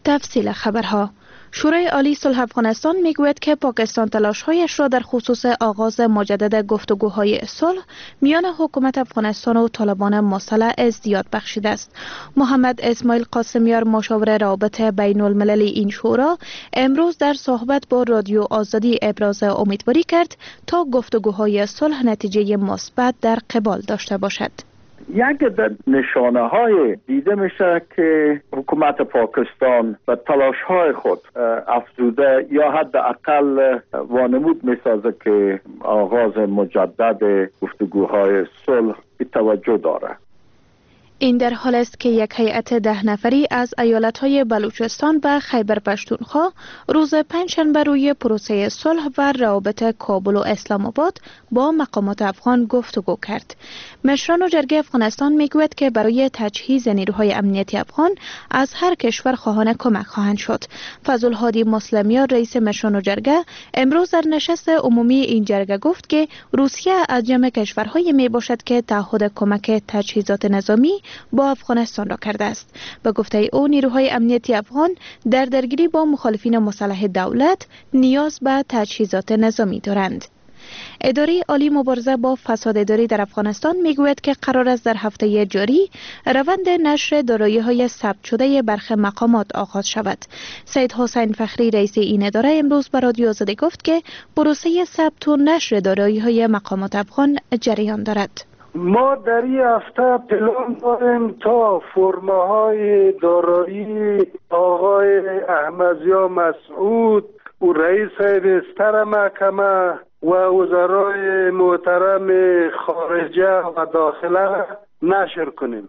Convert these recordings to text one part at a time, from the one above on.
تفصیل خبرها. شورای عالی صلح افغانستان میگوید که پاکستان تلاش‌هایش را در خصوص آغاز مجدد گفتگوهای صلح میان حکومت افغانستان و طالبان مسلح ازدیاد بخشیده است. محمد اسماعیل قاسمیار مشاور روابط بین المللی این شورا امروز در صحبت با رادیو آزادی ابراز امیدواری کرد تا گفتگوهای صلح نتیجه مثبت در قبال داشته باشد. یک نشانه های دیده میشه که حکومت پاکستان به تلاش های خود افزوده یا حداقل وانمود میسازه که آغاز مجدد گفتگوهای صلح توجه داره. این در حال است که یک هیئت 10 نفری از ایالت‌های بلوچستان و خیبر پختونخوا روز پنجشنبه روی پروسه صلح و روابط کابل و اسلام آباد با مقامات افغان گفتگو کرد. مشران جرگه افغانستان میگوید که برای تجهیز نیروهای امنیتی افغان از هر کشور خواهان کمک خواهند شد. فضل‌الهادی مسلمیان رئیس مشران جرگه امروز در نشست عمومی این جرگه گفت که روسیه از جمع کشورهایی می باشد که تعهد کمک تجهیزات نظامی با افغانستان را کرده است. به گفته او نیروهای امنیتی افغان در درگیری با مخالفین مسلح دولت نیاز به تجهیزات نظامی دارند. اداره عالی مبارزه با فساد اداری در افغانستان میگوید که قرار است در هفته جاری روند نشر دارایی‌های ثبت شده برخی مقامات آغاز شود. سید حسین فخری رئیس این اداره امروز به رادیو آزادی گفت که پروسه ثبت و نشر دارایی‌های مقامات افغان جریان دارد. ما در این هفته پلان داریم تا فرماهای دارایی آقای احمدزیا مسعود و رئیس بستر محکمه و وزرای محترم خارجه و داخله نشر کنیم.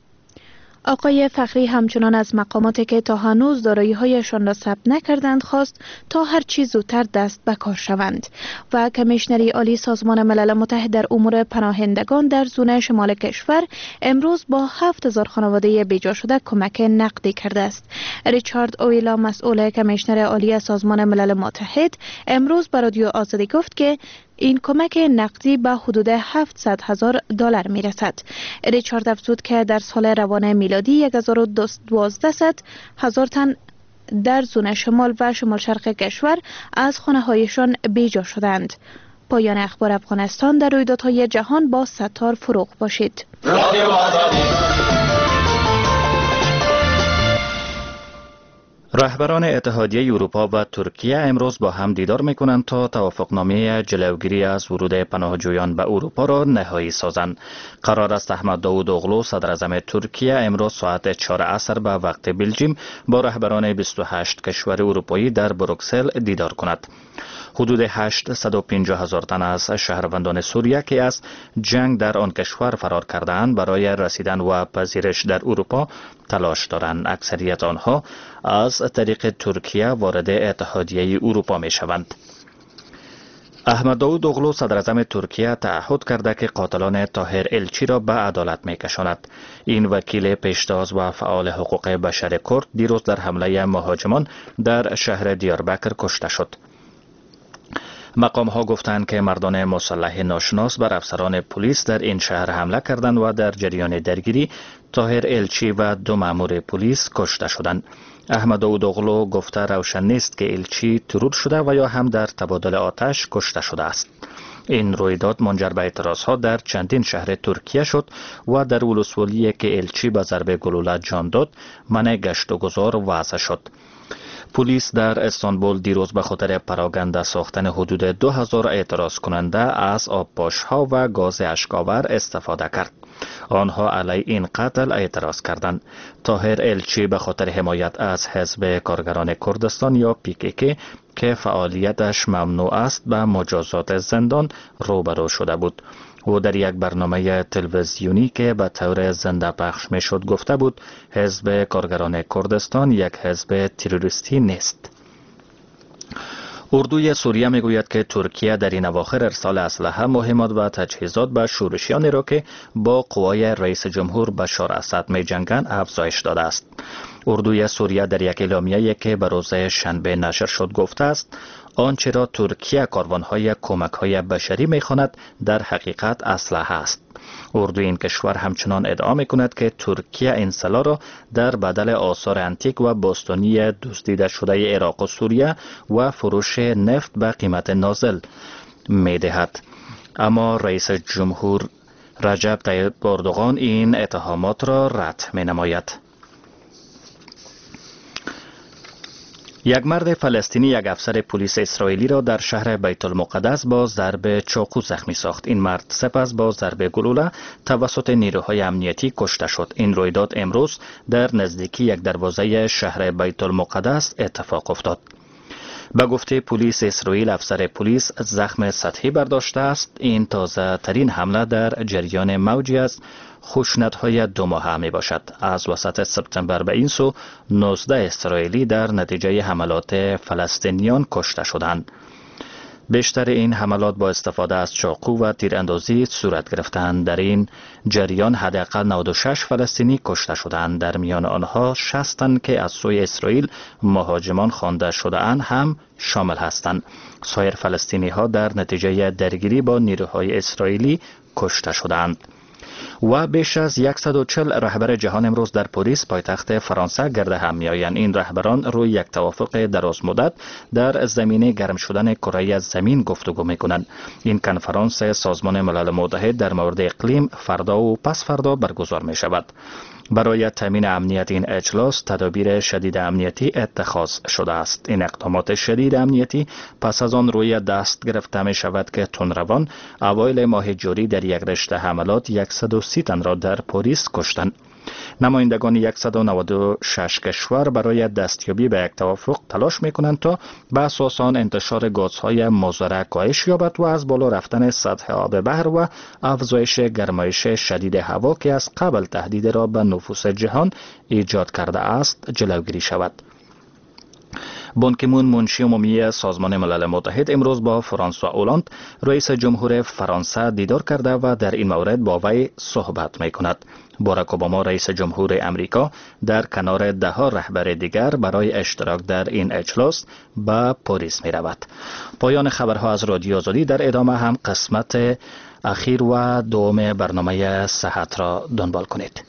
آقای فخری همچنان از مقاماتی که تا هنوز دارایی‌هایشان را ثبت نکردند خواست تا هر چیز زودتر دست به کار شوند. و کمیشنری عالی سازمان ملل متحد در امور پناهندگان در زون شمال کشور امروز با 7000 خانواده بیجا شده کمک نقدی کرده است. ریچارد اویلا مسئول کمیشنر عالی سازمان ملل متحد امروز به رادیو آزادی گفت که این کمک نقدی به حدود $700,000 می رسد. ریچارد افزود که در سال روان میلادی 1200 تن در زون شمال و شمال شرق کشور از خانه هایشان بیجا شدند. پایان اخبار افغانستان. در رویدادهای جهان با ستار فروغ باشید. رهبران اتحادیه اروپا و ترکیه امروز با هم دیدار میکنند تا توافقنامه جلوگیری از ورود پناهجویان به اروپا را نهایی سازند. قرار است احمد داوودوغلو صدر اعظم ترکیه امروز ساعت 4 عصر به وقت بلژیم با رهبران 28 کشور اروپایی در بروکسل دیدار کند. حدود 850,000 تن از شهروندان سوریه که از جنگ در آن کشور فرار کرده‌اند برای رسیدن و پذیرش در اروپا تلاش دارند. اکثریت آنها از طریق ترکیه وارد اتحادیه اروپا می شوند. احمد داوودوغلو صدر اعظم ترکیه تعهد کرده که قاتلان طاهر الچی را به عدالت می کشاند. این وکیل پیشتاز و فعال حقوق بشر کرد دیروز در حمله مهاجمان در شهر دیاربکر کشته شد. مقام ها گفتند که مردان مسلح ناشناس بر افسران پلیس در این شهر حمله کردند و در جریان درگیری طاهر الچی و 2 مأمور پلیس کشته شدند. احمد داوودوغلو گفته روشن نیست که الچی ترور شده و یا هم در تبادل آتش کشته شده است. این رویداد منجر به اعتراضها در چندین شهر ترکیه شد و در ولسوالی که الچی به ضرب گلوله جان داد منع گشت و گذار وضع شد. پلیس در استانبول دیروز به خاطر پراگنده ساختن حدود 2000 اعتراض کننده از آبپاش‌ها و گاز اشک‌آور استفاده کرد. آنها علیه این قتل اعتراض کردند. طاهر الچی به خاطر حمایت از حزب کارگران کردستان یا PKK که فعالیتش ممنوع است به مجازات زندان روبرو شده بود. او در یک برنامه تلویزیونی که به طور زنده پخش می شد گفته بود حزب کارگران کردستان یک حزب تروریستی نیست. اردوی سوریه می گوید که ترکیه در این اواخر ارسال اسلحه، مهمات و تجهیزات به شورشیانی را که با قوای رئیس جمهور بشار اسد می جنگند افزایش داده است. اردوی سوریه در یک اعلامیه‌ای که به روز شنبه نشر شد گفته است آنچه را ترکیه کاروانهای کمک‌های بشری می‌خواند در حقیقت اسلحه است. اردوی این کشور همچنان ادعا می‌کند که ترکیه این سلاح را در بدل آثار انتیک و باستانی دزدیده شده عراق و سوریه و فروش نفت به قیمت نازل می‌دهد. اما رئیس جمهور رجب طیب اردوغان این اتهامات را رد می‌نماید. یک مرد فلسطینی یک افسر پلیس اسرائیلی را در شهر بیت المقدس با ضرب چاقو زخمی ساخت. این مرد سپس با ضرب گلوله توسط نیروهای امنیتی کشته شد. این رویداد امروز در نزدیکی یک دروازه شهر بیت المقدس اتفاق افتاد. به گفته پلیس اسرائیل، افسر پلیس زخم سطحی برداشته است. این تازه ترین حمله در جریان موجی از خشونت‌های 2 ماهه می باشد. از وسط سپتامبر به این سو 19 اسرائیلی در نتیجه حملات فلسطینیان کشته شدند. بیشتر این حملات با استفاده از چاقو و تیراندازی صورت گرفتند. در این جریان حداقل 96 فلسطینی کشته شدند. در میان آنها 60 تن که از سوی اسرائیل مهاجمان خوانده شده‌اند هم شامل هستند. سایر فلسطینی ها در نتیجه درگیری با نیروهای اسرائیلی کشته شدند. و بیش از 140 رهبر جهان امروز در پاریس پایتخت فرانسه گرد هم می‌آیند. این رهبران روی یک توافق دراز مدت در زمینه گرم شدن کره زمین گفتگو می‌کنند. این کنفرانس سازمان ملل متحد در مورد اقلیم فردا و پس فردا برگزار می‌شود. برای تامین امنیت این اجلاس تدابیر شدید امنیتی اتخاذ شده است. این اقدامات شدید امنیتی پس از آن روی دست گرفته می شود که تندروان اوایل ماه جوری در یک رشته حملات 130 تن را در پاریس کشتند. نمایندگان 196 کشور برای دستیابی به یک توافق تلاش می‌کنند تا به اساس آن انتشار گازهای مضر کاهش یابد و از بالا رفتن سطح آب بحر و افزایش گرمایش شدید هوا که از قبل تهدید را به نفوس جهان ایجاد کرده است جلوگیری شود. بان کی مون منشی عمومی سازمان ملل متحد امروز با فرانسوا اولاند رئیس جمهور فرانسه دیدار کرده و در این مورد با وی صحبت می کند. باراک اوباما رئیس جمهور امریکا در کنار 10 رهبر دیگر برای اشتراک در این اجلاس به پاریس می رود. پایان خبرها از رادیو آزادی. در ادامه هم قسمت اخیر و دوم برنامه صحت را دنبال کنید.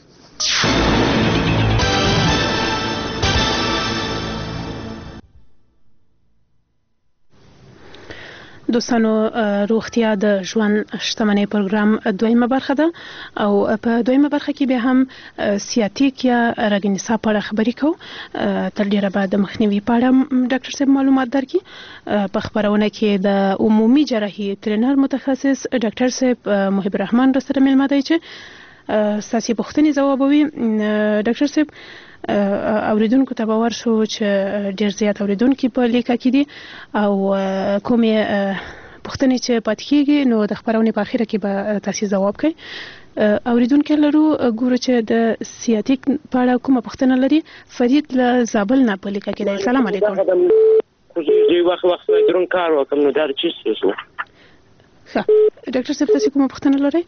دوستانو، روغتیا د ژوند شتمنۍ پروګرام دویمه برخه ده او په دویمه برخه کې به هم سیاتیک یا رګ نسا په اړه خبرې کوو. تر ډیره به د مخنیوي په اړه ډاکټر صاحب معلومات درکړي. په خبرونه کې د عمومي جراحي ترینر متخصص ډاکټر صاحب محب الرحمن را سره مېلمه دی چې ستاسې پوښتنې ځوابوي. ډاکټر صاحب، اوریدونکو ته باور شو چې ډیر زیات اوریدونکي په لیکه کې دي او کومې پوښتنې چې پاتې کېږي نو د خبرونې په اخره کې به تاسې ځواب کوي. اوریدونکي لرو، ګورو چې د سیاتیک په اړه کومه پوښتنه لري. فرید له زابل نه په لیکه کې دی. سلام علیکم. زه وخت درون کار وکم نو دا چی څه؟ ښه ډاکټر صاحب، تاسې کومه پوښتنه لرئ؟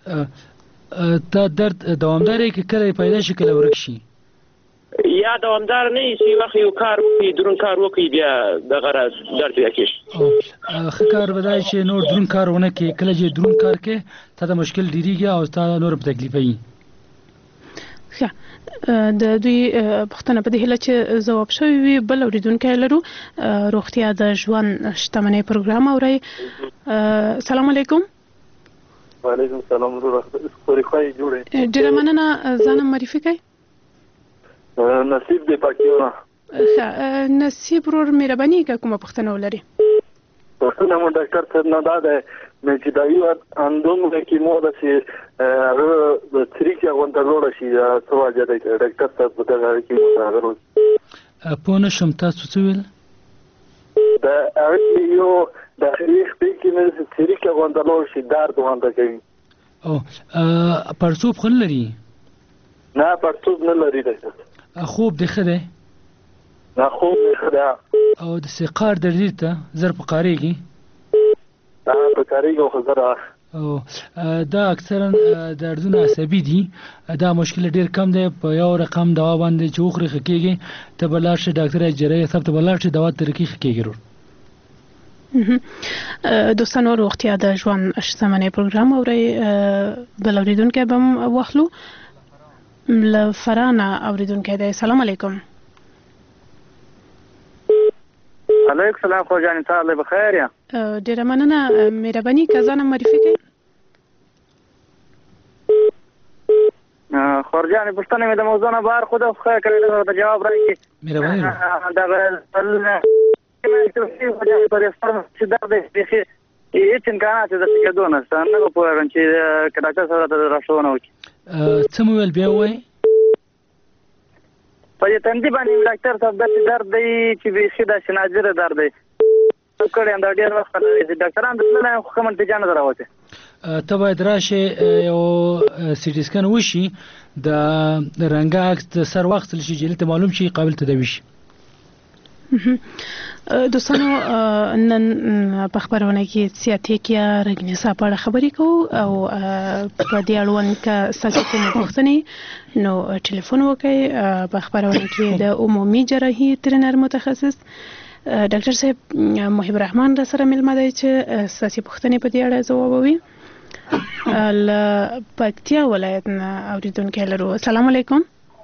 تا درد دوامدار کې کله پیدا شي کله ورک شي؟ یا دوامدار نه شي، وخت یو کار کوي درون کار وکي بیا دغه راز درد بیا کېږي. ښه کار بدای چې نور درون کارونه کې کله چې درون کار کې تا د مشکل ډیریږي او تا نور په تکلیف وي. ښه، د دوی پوښتنه په دې هیله چې ځواب شوی وي. بل اوریدونکی لرو، روغتیا د ژوند شتمنۍ پروګرام اورئ. سلام علیکم. وعلیکم السلام. خوري جوړه ډیره مننه. ځان معرفي کړئ. نصیب دی پاکیونه. ښه نصیب ورور، مهرباني وکړه کومه پوښتنه ولري. پوښتنه مو ډاکټر صاحب نه ده چې دا یو اندوم کې مو د سي هغه د تریکه غونډه لوړ شي څه واجه دی ډاکټر صاحب په دغه کې هغه په نشم تاسو څه ویل؟ دا یو د تاریخ په کې مې تریکه غونډه لوړ شي درد غونډه کوي. او پرڅوب خل لري؟ نه پرڅوب نه لري ډاکټر. خوب دی ښه دی؟ نه خوب دی ښه دی. او د سقار درد ته زر په قاریږي؟ په قاریږي خو زر. او دا اکثرا دردونه عصبي دي. دا مشکل ډیر کم دی. په یو رقم دوا باندې چې وخوري ښه کېږي. ته به لاړ شې ډاکټر جراحي صاحب ته به لاړ شې دوا ترکي ښه کېږي. دوستانو روغتیا د ژوند شتمنۍ پروګرام اوري بل اوریدونکو به واخلو ل فرانه اوریدونکو دی. سلام علیکم. علیکم سلام خو جان تعالی بخیر یا ډیره مننه. مهرباني کزانه معرفي کړئ. خورجان پښتنه مې د موضوع نه بهر خو د خیر کړی د جواب راکړي. مهرباني دا پر استرم چې درد یې هیڅ امکانات د څه نه نشته نه پوهیږم چې ډاکټر سره د راښونه وکړي. څه مو ویل بیا وایي په دې تندې باندې ډاکټر صاحب د درد دی چې بیخي داسې نادره درد دی کړی دا ډېر وخت ډاکټران د تللی خو ښه نتیجه نه ده راوتې. ته باید راشې یو سی ټي سکن وشي د رنګه عکس د سر واخیستل شي چې هلته معلوم شي قابل تداوي شي. دوستانو نن په خبرونه کې سیاتیک یا رګنې صاحب اړه خبرې کوو او په دې اړوند که ستاسو کومه پوښتنې نو ټلیفون وکړئ. په خبرونه کې د عمومي جراحي ترینر متخصص ډاکټر صاحب محب الرحمن را سره ملمه دی چې ستاسو پوښتنې په دې اړه ځوابوي. ل پکتیا ولایت نه اوریدونکو لرو. السلام علیکم.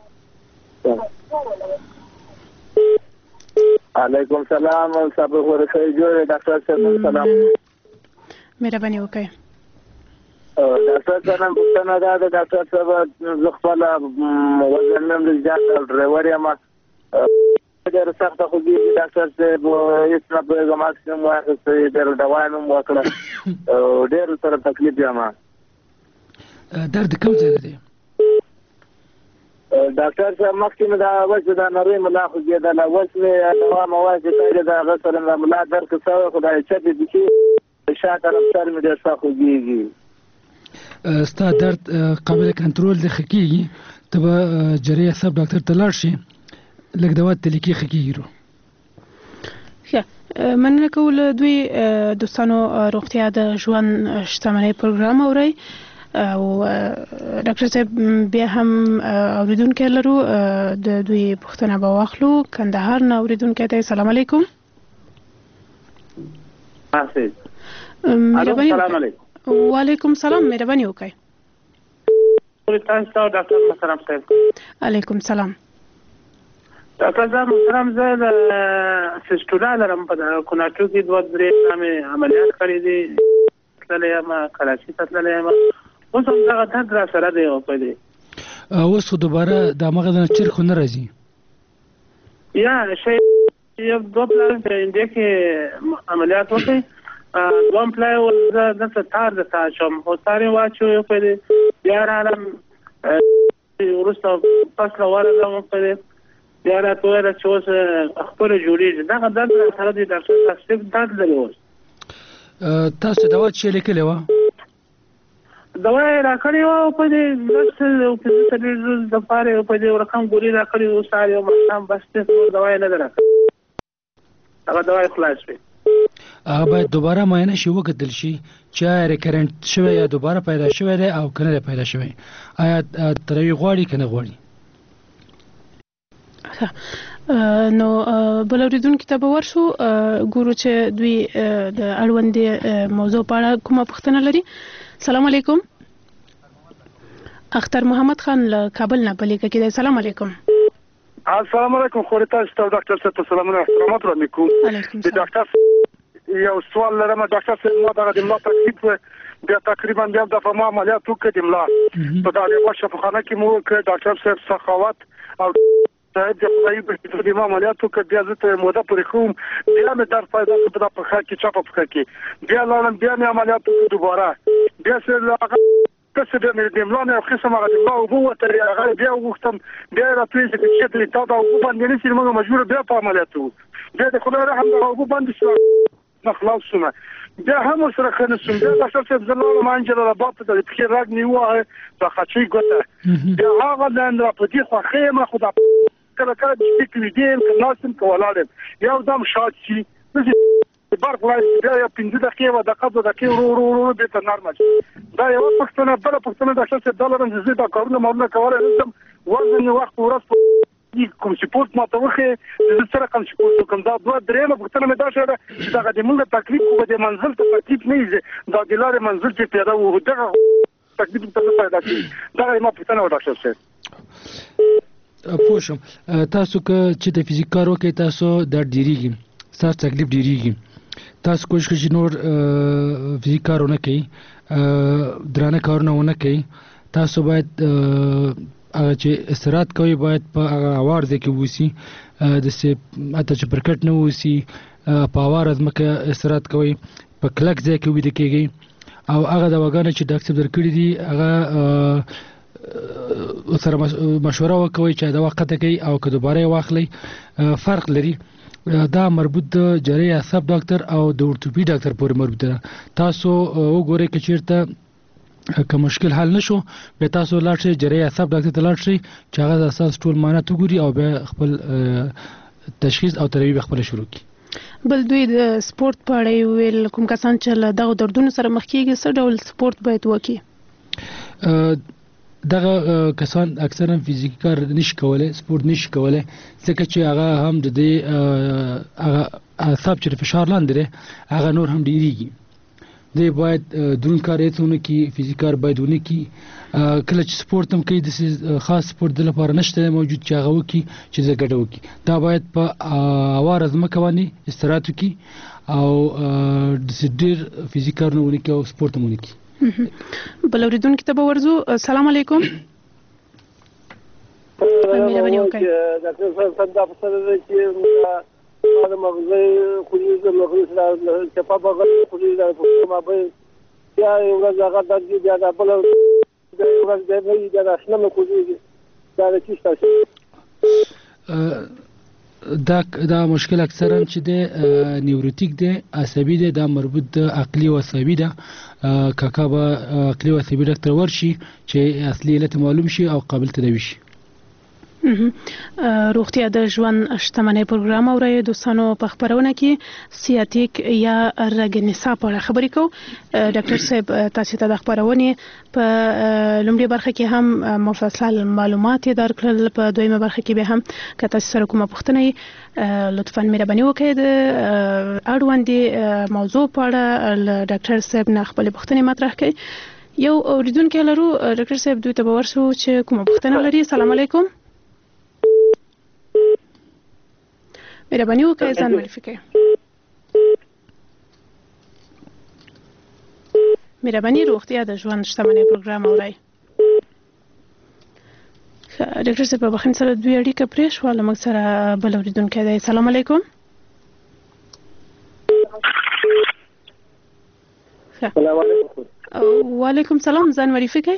علیکم سلام. صاحب ورته جوړ ډاکټر صاحب سلام. مهرباني وکړئ. ډاکټر صاحب پوښتنه ده د ډاکټر صاحب زه خپل وزن نن زیات ډرایور یم ډېر سخت خو دې ډاکټر صاحب هیڅ نه پوهېږم ماکسیمم واخیسته ډېر دوا مې وکړه ډېر سره تکلیف یم. درد کوم ځای دی ډاکټر صاحب؟ مخکې مې دا اوس دا نری ملا خوږېدله اوس مې دوا مواد چې کړې د هغه سره ملا درد شوی خو دا چپې دي چې شا طرف سر مې ډېر سخت خوږېږي. ستا درد قابل کنټرول دی ښه کېږي. ته به جراح صاحب ډاکټر ته لاړ شي لږ دوا ته لیکي ښه کېږي. مننه کوو له دوی دوستانو روغتیا د ژوند شتمنۍ پروګرام اورئ او ډاکټر صاحب بیا هم اوریدونکو لرو د دوی پوښتنه به واخلو. کندهار نه اوریدونکو ته سلام علیکم. السلام علیکم. وعلیکم سلام. مهرباني وکړئ. تاسو ډاکټر محترم صاحب. علیکم سلام. ډاکټر صاحب محترم زه د سیسټولا لرم په کوناټو کې 2-3 عملیات کړی دي تللی یم کراچي ته تللی یم اوس هم دغه درد را سره دی په دې اوس خو دوباره د هغه نه چیر خو نه راځي یا شی یو دوه پلان انډیا کې عملیات وکړي دوم پلان زه دلته تار د تاچم او تارې واچو په دې بیا راغلم وروسته پس راورغلم په دې بیا راته ویل چې اوس خپله جوړېږي دغه درد را سره دی ډاکټر صاحب صرف درد لري اوس. تاسو دوا چې لیکلې وه دوا یې راکړې وه او په دې بس 15 ورځې دپاره په دې رقم ګولۍ راکړې وه سهار یو ماښام بس نور دوا یې نه ده راکړې هغه دوا یې خلاص شوې. هغه باید دوباره معاینه شي وکتل شي چې آیا ریکرنټ شوی یا دوباره پیدا شوی دی او که نه دی پیدا شوی آیا تروي غواړي که نه غواړي. نو بل اوریدونکو ته به ورشو ګورو چې دوی د اړوندې موضوع په اړه کومه پوښتنه لري. سلام علیکم. اختر محمد خان له کابل نه په لیکه کې دی. سلام علیکم. السلام علیکم. خو تاسو ته ډاکټر صاحب ته سلامونه احترامات وړاندې کوم. د ډاکټر یو سوال لرم. ډاکټر صاحب ما دغه د ملا تکلیف بیا تقریبا بیا د فما عملیات وکړ د ملا په دغه شفاخانه کې مو وکړ ډاکټر صاحب سخاوت او صاحب د خدای په د ما عملیات وکړ بیا زه ته موده پورې کوم بیا مې در پیدا په دغه پخا کې چاپه پخا کې بیا لاړم بیا مې عملیات وکړ دوباره بیا سره کسه د ملا نه قسم هغه د ما او هو تر هغه بیا وختم بیا راتوي چې چې تا دا او باندې نشي موږ مجبور بیا په عملیات وکړو بیا د خدای رحم دا او باندې شو خلاص شوم بیا هم سره خنسوم بیا ډاکټر صاحب زلال مانجل را باب ته د فکر راګ نیوه په خچي ګوته بیا هغه لاندې په دې خو خیمه خدا کله کله د فکر دې ناسم کولاله یو دم شات شي برق لای بیا 15 دقیقه د قبضه د کې ورو به تر نرمه دا یو پښتنه بل پښتنه ډاکټر صاحب دلته زه دا کارونه مورنه کوله نشم وزن وخت ورځ کوم سپورت ما ته وخه د سره کوم سپورت کوم دا دوه درېمه پوښتنه مې دا شوه چې دا د موږ تکلیف کو د منزل ته تکلیف نه یې دا د لارې منزل چې پیدا و دغه تکلیف ته پیدا کی دا ما پوښتنه وکړه ډاکټر صاحب. پوښم تاسو چې د فزیک کار وکړئ تاسو درد ډیریږي تاسو تکلیف ډیریږي تاسو کوشش کوئ نور فزیک کارونه کوي درانه کارونه ونه کوي تاسو باید هغه چې استراحت کوي باید په هغه اوار ځای کې ووسي داسې حتی چې پر کټ نه ووسي په اواره ځمکه استراحت کوي په کلک ځای کې ویده کېږئ او هغه دواګانې چې ډاکټر صاحب درکړي دي هغه سره مشوره وکوي چې دوا قطع کوي او که دوباره یې واخلئ فرق لري دا مربوط د جراحي اعصاب ډاکټر او د اورتوپي ډاکټر پورې مربوط ده تاسو وګورئ که چېرته که مشکل حل نشو بیا تاسو لاړ شئ جراحي اعصاب ډاکټر ته لاړ شئ چې هغه د اساس ټول معاینات وګوري او بیا خپل تشخیص او تداوي خپله شروع کړي. بل دوی د سپورت په اړه ویل کوم کسان چې له دغو دردونو سره مخ کېږي څه ډول سپورت باید وکړي؟ دغه کسان اکثرا فزیکي کار نشي کولای سپورت نشي کولای ځکه چې هغه هم د دې هغه اعصاب چې فشار لاندې لري هغه نور هم ډیریږي دی باید درون کار هېڅ ونه کړي فزیکي کار باید ونه کړي کله چې سپورت هم کوي داسې خاص سپورت د لپاره نشته موجود چې هغه وکړي چې زه ګډه وکړي دا باید په اواره ځمکه باندې استراحت وکړي او داسې ډېر فزیکي کارونه ونه کړي او سپورت هم ونه کړي. بل اوریدونکي ته به ورځو. السلام علیکم. مهرباني وکړئ. ډاکټر صاحب څنګه په سره چې ما د مغزي خوري د مغزي سره چې په بغل خوري د ما به یا یو ځای د دې بیا د بل د یو ځای د دې د اسنه کوي دا د چیشته دا مشکل اکثرا چې د نیوروتیک دی عصبي دی دا مربوط د عقلي او عصبي ده کاکا به عقلي او عصبي ډاکټر ورشي چې اصلي علت معلوم شي او قابل تداوي شي. روغتیا د ژوند شتمنۍ پروګرام اورئ دوستانو په خبرونه کې سیاتیک یا رګنیسا په اړه خبرې کوو. ډاکټر صاحب تاسو ته د خبرونې په لومړي برخه کې هم مفصل معلومات درکړل په دویمه برخه کې به هم که تاسو سره کومه پوښتنه لطفا مهرباني وکړئ د اړوندې موضوع په اړه ډاکټر صاحب نه خپل پوښتنې مطرح کړئ. یو اوریدونکي لرو ډاکټر صاحب دوی ته به ورسو چې کومه پوښتنه لري. السلام علیکم. مهرباني وکړئ ځان معرفي کړئ. مهرباني روغتیا د ژوند شتمنۍ پروګرام اورئ. ډاکټر صاحب په بخښنې سره دوی اړیکه پرې شوه له موږ سره بل اورېدونکی دی. السلام علیکم. السلام علیکم. وعلیکم سلام ځان معرفي کړئ.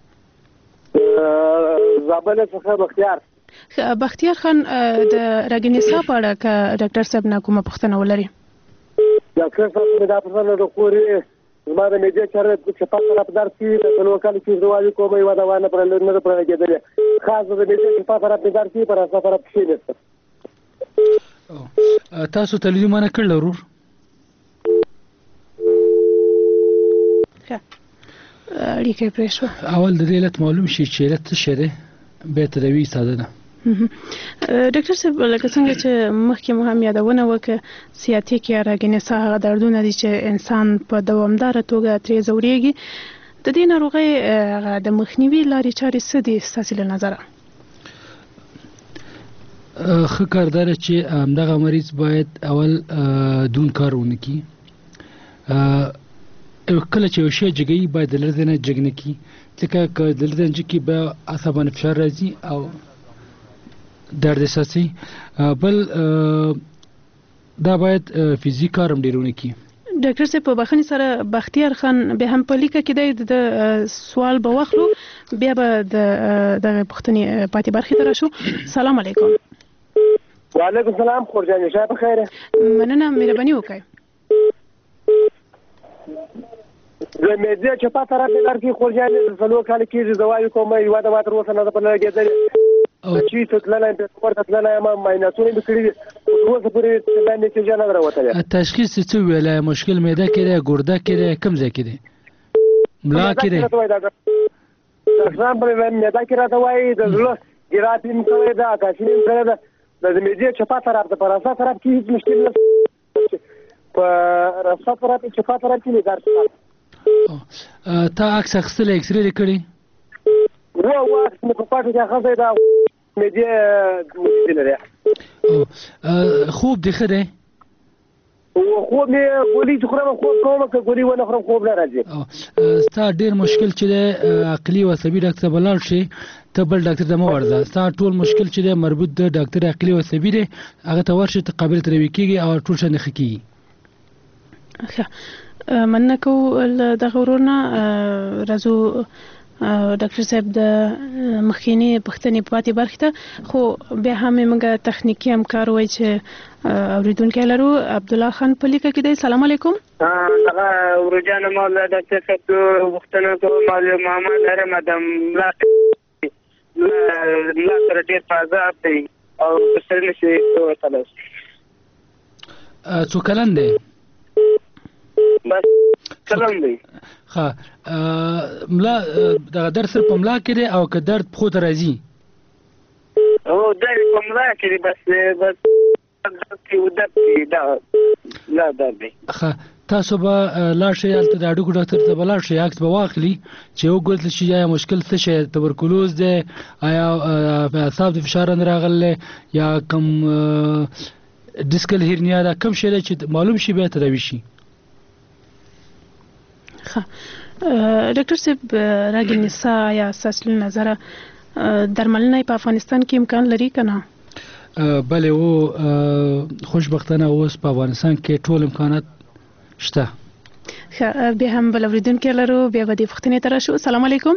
زابل څخه بختیار. بختیار خان د رګنیسا په اړه که ډاکټر صاحب نه کومه پوښتنه ولري. ډاکټر صاحب دا پوښتنه د کورې زما د معدې چرې چې په طرف درد کې د لوکال کې زوالي کومه یو دا وانه پر نه پر کېدل خاص د معدې په طرف درد کې پر اساس طرف شي نشته. تاسو تلویزیون باندې کړل ورور اړیکه پرې شوه. اول د علت معلوم شي چې علت څه شی دی به تداوی ساده ده. ډاکټر صاحب لکه څنګه چې مخکې مو هم یادونه وکړه سیاتیک یا رګنیسا هغه دردونه دي چې انسان په دوامداره توګه ترې ځورېږي. د دې ناروغۍ د مخنیوي لارې چارې څه دي ستاسو له نظره؟ ښه کار دا ده چې همدغه مریض باید اول دون کار ونه کړي. کله چې یو شی جګوي باید د لرې نه جګ نه کړي ځکه که د لرې نه جګ کړي بیا اعصاب باندې فشار راځي او درد احساسي. بل دا باید فزیکي کار هم ډېر ونه کړي. ډاکټر صاحب په بخښنې سره بختیار خان بیا هم په لیکه کې دی د سوال به واخلو بیا به دغه پوښتنې پاتې برخې ته راشو. السلام علیکم. وعلیکم السلام خورجانې شای په خیره. مننه مهرباني وکړئ. د معدې چپه طرف یې درد کې خورجانې د څلور کاله کېږي دوايي کومه یوه دوا تر اوسه نه ده په لګېدلې چې ته تللی پېښور ته تللی یم معایناتونه مې کړي دي تر اوسه پورې دا نتیجه نه ده راوتلې. تشخیص یې څه ویلی مشکل معده کې دی ګرده کې دی کوم ځای کې دی ملا کې دی؟ ډاکټران په معده کې راته وایي د زړه ګرافیم کړی ده اکاسینیم کړی ده د معدې چپا طرف د پراسا طرف کې هیڅ مشکل نه په راسا طرف کې چپا طرف کې نه درد تا عکس اخیستلی ایکس رې کړی عکس مې په پاټو کې اخیستی دا معدې مشکل لري خوب دې ښه دی خوب مې ګولي چې خورم خوب کوم که ګولي ونه خورم خوب نه راځي ستا ډېر مشکل چې دی عقلي او عصبي ډاکټر ته به لاړ شي ته بل ډاکټر ته مه ورځه ستا ټول مشکل چې دی مربوط د ډاکټر عقلي او عصبي دی هغه ته ورشي ته قابل تروي کېږي او ټول شیان ښه کېږي مننه کوو دغه ورور نه راځو ډاکټر صاحب د مخکینی پښتنې پاتې برخې ته خو بیا هم موږ تخنیکی همکار وای چې اوریدونکي لرو عبد الله خان په لیکه کې دی سلام علیکم هغه ورجان مولا ډاکټر صاحب وختونه کوم محمد هر مدام لا سره ډېر فاضل دی او سره نشي وتلای څو کلن دی بس کلن دی ها ملا د درد سره په ملا کې دی او که درد خو ته راځي او درد په ملا کې دی بس کې ودت دا لا دی ها تاسو به لاړ شئ هلته د هډوکو ډاکټر ته به لاړ شئ عکس به واخلي چې وګورئ چې آیا مشکل څه شی تبرکلوز دی آیا اعصاب د فشار اندر راغلی یا کم ډسکل هرنیا دا کم شی دی چې معلوم شي بیا تداوي شي ډاکټر صاحب راګي نسا یا اساس نظر درملنه په افغانستان کې امکان لري کنه بله و خوشبختانه اوس په افغانستان کې ټول امکانات شته بیا هم بل اوریدونکي لرو بیا به د پښتنې تر شو السلام علیکم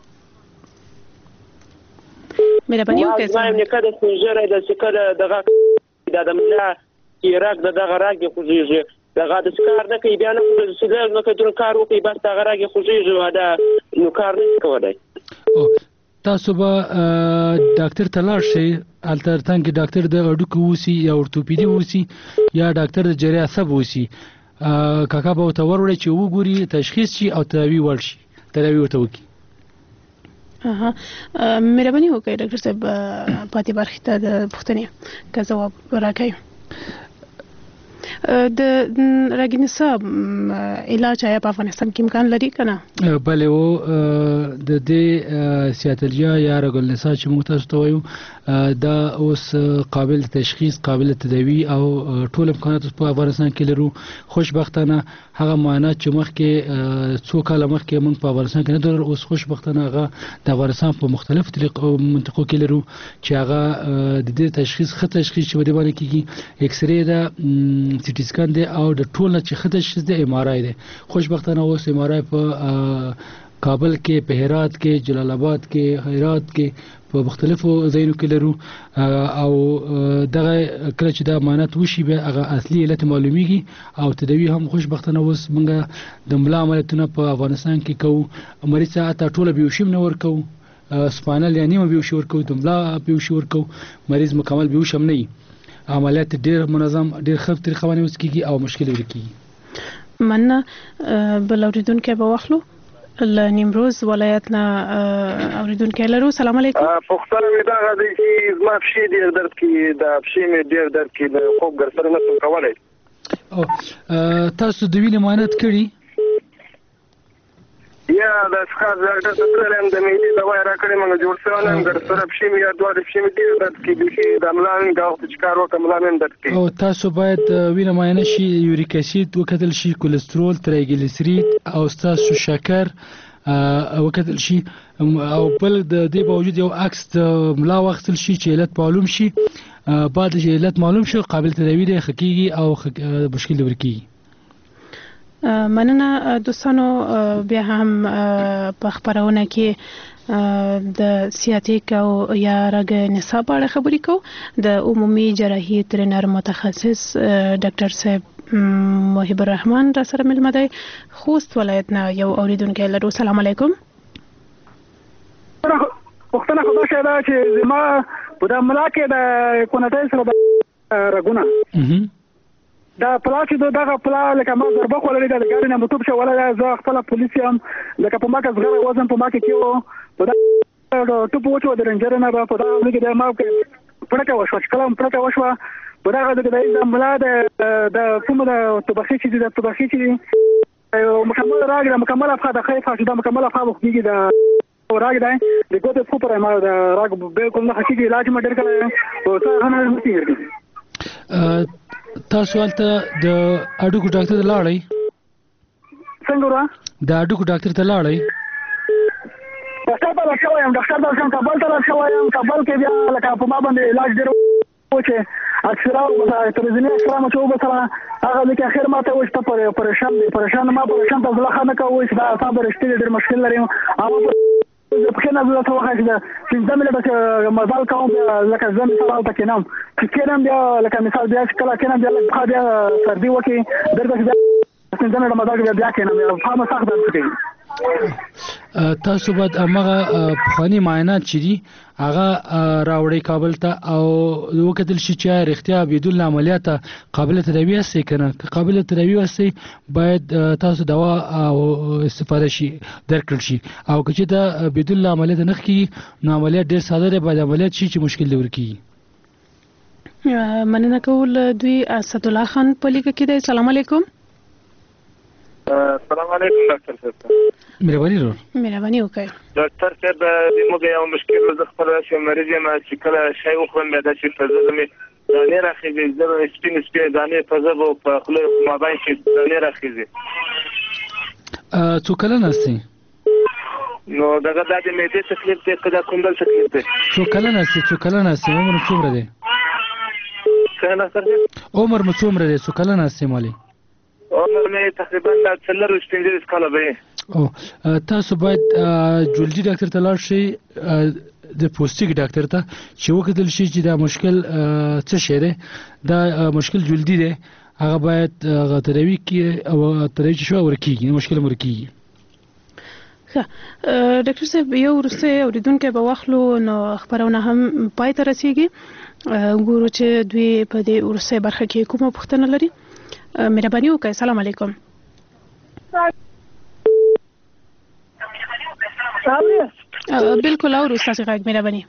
مهرباني وکړئ زما نه کده خوځره د سکر دغه د ملا ایراک دغه راګي خوځيږي دغه د سکار نه کوي بیا نه خوځي نه کوي کار وکي بس دغه راګي خوځيږي دا نو کار نه کوي تاسو به ډاکټر ته لاړ شئ هلته ترڅنګ ډاکټر د هډوکو اوسي یا اورتوپیدي اوسي یا ډاکټر د جراحي عصب اوسي کاکا به ورته وروړي چې وګوري تشخیص شي او تداوي ورشي تداوي ورته وکړي مهرباني وکړئ ډاکټر صاحب پاتې برخې ته د پوښتنې که ځواب راکړئ د راګي نسا علاج آیا په افغانستان کې امکان لري کنه بله و د دې سیاتلیا یا راګل نسا چې موږ تاسو ته وایو دا اوس قابل تشخیص قابل تداوی او ټول امکانات په افغانستان کې لرو خوشبختانه هغه معاینات چې مخکې څو کاله مخکې موږ په افغانستان کې نه درلودل اوس خوشبختانه هغه د افغانستان په مختلفو منطقو کې لرو چې هغه د دې تشخیص ښه تشخیص چې ودې باندې کېږي ایکس رې ده سی ټي سکان دی او د ټول نه چې ښه تشخیص دی ایم آر آی دی خوشبختانه اوس ایم آر آی په کابل کې په هرات کې جلال آباد کې هرات کې په مختلفو ځایونو کې لرو او دغه کله چې دا معاینات وشي بیا هغه اصلي علت معلومیږي او تداوی هم خوشبختانه اوس موږ د ملا عملیاتونه په افغانستان کې کوو مریض ته ټوله بیوشیم نه ورکوو سپاینل یا نیمه بیوشي ورکوو د ملا بیوشي ورکوو مریض مکمل بیوش هم نه وي عملیات ډېر منظم ډېر ښه طریقه باندې اوس کېږي او مشکل ورک کېږي مننه بل اوریدونکی به واخلو له نیمروز ولایت نه اوریدونکی لرو سلام علیکم پښتنه مې دا غواړي چې زما پښې ډېر درد کوي دا پښې مې ډېر درد کوي د خوب ګر سره نه څه کولای تاسو د وینې معاینات کړي یا د ښه ډاکټر سره هم د معدې دوا راکړې موږ جوړ شو نن ګر سره پښې مې یا دوه پښې مې ډېر درد کوي د ملان دا وخت چې کار وکم ملان درد کوي او تاسو باید وینه معاینه شي یوریک اسید وکتل شي کولېسترول ترایګلیسیرید او تاسو شکر وکتل شي او بل د دې باوجود یو عکس د ملا واخیستل شي چې علت معلوم شي بعد چې علت معلوم شي قابل تداوی دی خکېږي او مشکل ورکېږي مننه دوستانو بیا هم په خبرونه کې د سیاتیک او یا رګ نسا په اړه خبرې کوو د عمومي جراحي ترینر متخصص ډاکټر صاحب محب الرحمن را سره ملمه دی خوست ولایت نه یو اوریدونکی لرو سلام علیکم پښتنه خدا شه دا چې زما په د ملا کې د کونټای سره د رګونه دا پلا چې دغه پلا لکه ما ضربه خوللې د ګاډي نه متوب شو ولا زه خپل پولیس هم لکه په ما کې زغره وزن په ما کې کېو په ټوپ وچو د رنجر نه په دا کې د ما پړکه وشو چې کلام پړکه وشو په دا د ملا د کوم د توبخي چې د توبخي چې مکمل راګره مکمل افخا د خیفه چې د مکمل افخا وخیږي د راګ دی د ګوت په پر ما د راګ به کوم نه حقيقي علاج مډر کړه او څنګه نه متي تاسو ولته د اډوکو ډاکټر ته لاړی څنګه را د اډوکو ډاکټر ته لاړی ډاکټر ته شوم ډاکټر ته کابل ته شوم کابل کې بیا لکه په ما باندې علاج ډیر وکړ اکثره او ترزنی اکثره مچو بسره هغه د اخر ما ته وشته پریشان ما پریشان ته ځله خانه کوي چې دا صاحب رښتینی ډیر مشکل لري اما په خنه زړه ته وخت ده چې زموږ د مزال کوم لکه زم مثال ته کینم چې کینم بیا لکه مثال بیا کله کینم بیا سردی وکي درته چې زموږ د مزال بیا کینم فهم سخت ده تاسو باید هغه پخوانی معاینات چې دي هغه راوړی کابل ته او وکتل شي چې رښتیا بدون عملیات قابل تداوی است کنه قابل تداوی است باید تاسو دوا او استفاده شي درکړل شي او که چې دا بدون عملیات نه کی نو عملیات ډیر ساده دی باید عملیات شي چې مشکل دی ورکی مننه کول دوی اسد الله خان پلیک کې دی السلام علیکم السلام علیکم ډاکټر صاحب مهرباني وکړئ ډاکټر صاحب موږ یو مشکل ز خپل شو مریض ما چې کله شی وخورم بیا د چې په زړه مې دانې راخېږي زړه سپین دانې په زړه او په خله ما باندې چې دانې راخېږي څو کله نسي نو دغه د معدې تکلیف دی کله کومل تکلیف دی څو کله نسي عمر څومره دی څنګه سره عمر څومره دی څو کله نسي مالي عمر مې تقریبا 45 کاله دی او تاسو باید جلدی ډاکټر ته لاړ شئ د پوستیک ډاکټر ته چې وکتل شي چې دا مشکل څه شی دی دا مشکل جلدی دی هغه باید غتروي کې او ترې شو ورکیږي مشکل ورکیږي ډاکټر صاحب یو ورسته اوریدونکو به واخلو نو خبرونه هم پای ته رسیږي ګورو چې دوی په دې ورسته برخه کې کومه پوښتنه لري مهرباني وکړئ السلام علیکم بالکل اور استاد غږ مهرباني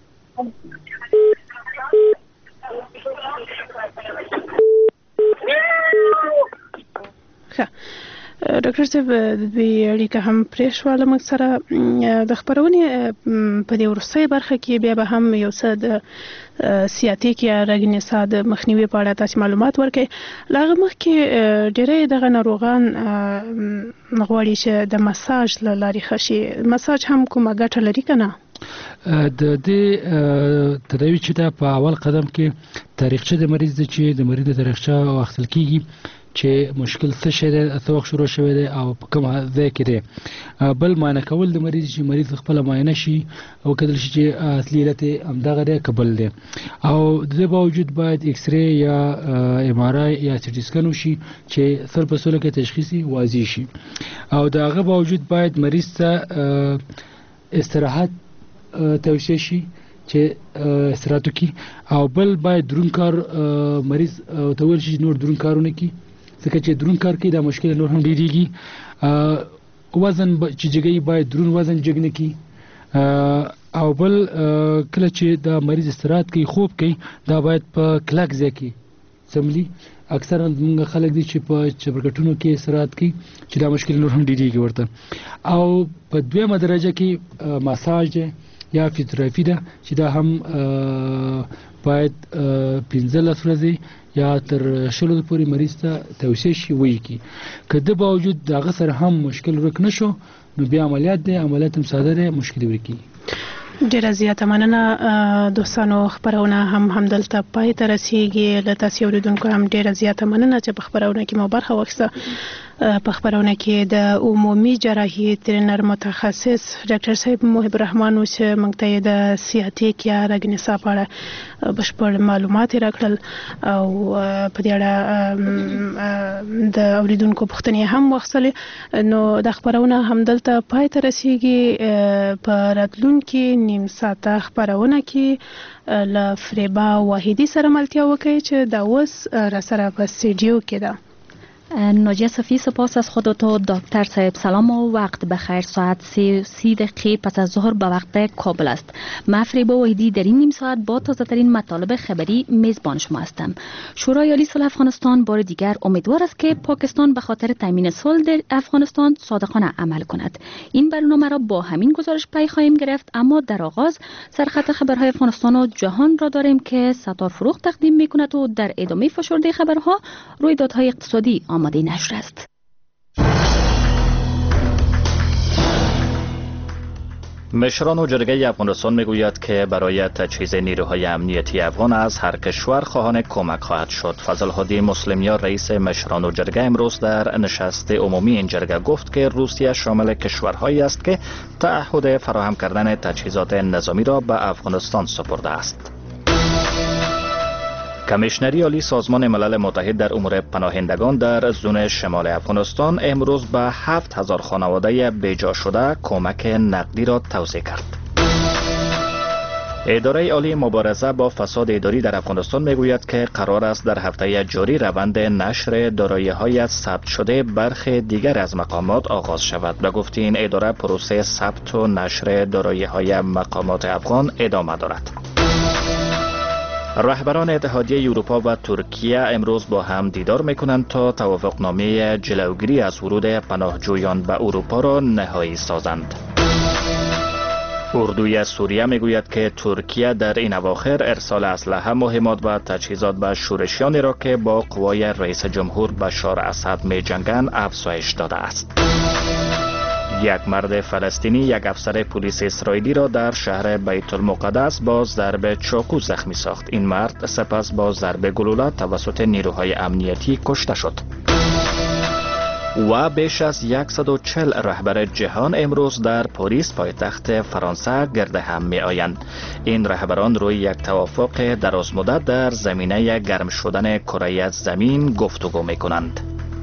ډاکټر صاحب د اړیکه هم پریښواله موږ سره د خبرونې په دې ورسته برخه کې بیا به هم یو څه د سیاتیک یا رګنیسا د مخنیوي په اړه تاسو معلومات ورکړئ لاغه مخکې ډېرې دغه ناروغان غواړي چې د مساج لاري خشي مساج هم کومه ګټه لري کنه د دې تداوی چې دا په اول قدم کې تاریخچه د مریض چې د مریض د تاریخچه واخلل کیږي چې مشکل څه شي د اتوق شروع شوی دی او په کومه ځای کې دی بل معاینه کول د مریض چې مریض خپل معاینه شي او کدل شي چې اصلي علت همدغه دی قبل دی او د دې باوجود باید ایکس ری یا ام ار آی یا سی ټي سکن وشي چې سر په سر کې تشخیصي واضح شي او دغه باوجود باید مریض ته استراحت توصیه شي چې استراحت وکړي او بل باید درون کار مریض ته ویل شي نور درون کارونه کوي ځکه چې درون کار کې دا مشکل نور هم ډیریږي وزن چې جګي باید درون وزن جګ نه کی او بل کله چې دا مریض استراحت کوي خوب کوي دا باید په کلک ځای کې سملی اکثرا موږ خلک دي چې په چپرکټونو کې استراحت کوي چې دا مشکل نور هم ډیریږي ورته او په دویمه درجه کې مساج یا فزیوتراپي ده چې دا هم باید 15 ورځې یا تر شلو پورې مریض ته توصیه شي وایي کی کله باوجود دغه سره هم مشکل ورک نشو نو بیا عملیات دي عملیات هم ساده دي مشکل ورکی ډیره زیاته مننه دوستانو خبرونه هم دلته پای ته رسیږي له تاسو اوریدونکو هم ډیره زیاته مننه چې په خبرونه کې مو برخه واخیسته په خبرونه کې د عمومي جراحي ترینر متخصص ډاکټر صاحب محب الرحمن او چې موږ ته د سیاتیک یا رګنیسا په اړه بشپړ معلومات راکړل او په دې اړه د اوریدونکو پوښتنې هم واخیستلې نو د خبرونه هم دلته پای ته رسیږي په راتلونکي نیم ساعته خبرونه کې ل فریبا واحدی سره ملتیا وکړي چې دا اوس را سره په سټډیو کې ده ناجیه صفی، سپاس از خودت و دکتر صاحب. سلام و وقت بخیر. ساعت 3 دقیقه پس از ظهر به وقت کابل است. من فریبا وحیدی در این نیم ساعت با تازه ترین مطالب خبری میزبان شما هستم. شورای عالی صلح افغانستان بار دیگر امیدوار است که پاکستان به خاطر تامین صلح در افغانستان صادقانه عمل کند. این برنامه را با همین گزارش پی خواهیم گرفت، اما در آغاز سرخط خبرهای افغانستان و جهان را داریم که ستار فروغ تقدیم می‌کند و در ادامه فشرده خبرها رویدادهای اقتصادی آماده نشر است. مشران و جرگه افغانستان میگوید که برای تجهیز نیروهای امنیتی افغان از هر کشور خواهان کمک خواهد شد. فضل‌الهادی مسلمیان رئیس مشران و جرگه امروز در نشست عمومی این جرگه گفت که روسیه شامل کشورهایی است که تعهد فراهم کردن تجهیزات نظامی را به افغانستان سپرده است. کمیشنری عالی سازمان ملل متحد در امور پناهندگان در زون شمال افغانستان امروز به 7000 خانواده بیجا شده کمک نقدی را توزیع کرد. اداره عالی مبارزه با فساد اداری در افغانستان میگوید که قرار است در هفته جاری روند نشر دارایی‌های ثبت شده برخی دیگر از مقامات آغاز شود. به گفته این اداره پروسه ثبت و نشر دارایی‌های مقامات افغان ادامه دارد. رهبران اتحادیه اروپا و ترکیه امروز با هم دیدار میکنند تا توافقنامه جلوگیری از ورود پناهجویان به اروپا را نهایی سازند. اردوی سوریه میگوید که ترکیه در این اواخر ارسال اسلحه، مهمات و تجهیزات به شورشیانی را که با قوای رئیس جمهور بشار اسد می‌جنگند افزایش داده است. یک مرد فلسطینی یک افسر پلیس اسرائیلی را در شهر بیت المقدس با ضرب چاقو زخمی ساخت. این مرد سپس با ضرب گلوله توسط نیروهای امنیتی کشته شد. و بیش از 140 رهبر جهان امروز در پاریس پایتخت فرانسه گرد هم می آیند. این رهبران روی یک توافق درازمدت در زمینه گرم شدن کره زمین گفتگو می کنند.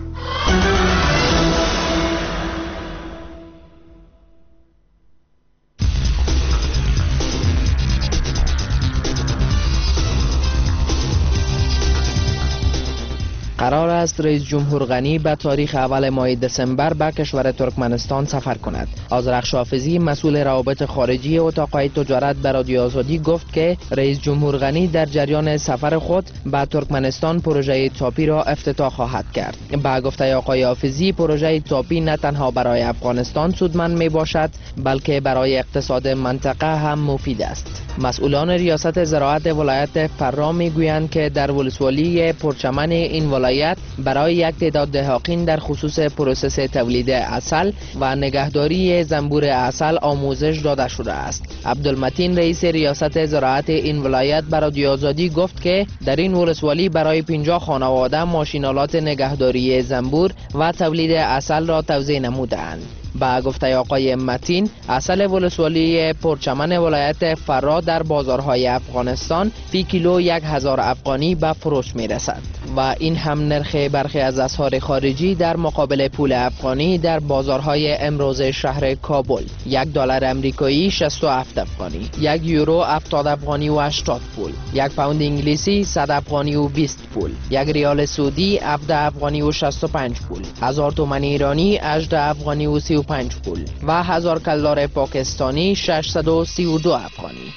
قرار است رئیس جمهور غنی به تاریخ اول ماه دسامبر به کشور ترکمنستان سفر کند. آذرخش حافظی مسئول روابط خارجی اتاقهای تجارت به رادیو آزادی گفت که رئیس جمهور غنی در جریان سفر خود به ترکمنستان پروژه تاپی را افتتاح خواهد کرد. با گفته آقای حافظی پروژه تاپی نه تنها برای افغانستان سودمند می باشد بلکه برای اقتصاد منطقه هم مفید است. مسئولان ریاست زراعت ولایت فرا میگویند که در ولسوالی پرچمن این ولایت برای یک تعداد دهقان در خصوص پروسس تولید عسل و نگهداری زنبور عسل آموزش داده شده است. عبدالمتین رئیس ریاست زراعت این ولایت به رادیو آزادی گفت که در این ولسوالی برای 50 خانواده ماشینالات نگهداری زنبور و تولید عسل را توزیع نمودند. با گفته آقای متین، عسل ولسوالی پرچمن ولایت فرا در بازارهای افغانستان فی کیلو 1000 افغانی به فروش می رسد و این هم نرخ برخی از اسعار خارجی در مقابل پول افغانی در بازارهای امروز شهر کابل. $1 امریکایی 67 افغانی، 1 یورو 70 افغانی و 80 پول، 1 پوند انگلیسی 100 افغانی و 20 پول، 1 ریال سعودی 17 افغانی و 65 پول، 1000 تومان ایرانی 18 افغانی و 35 پول و 1000 کلدار پاکستانی 632 افغانی.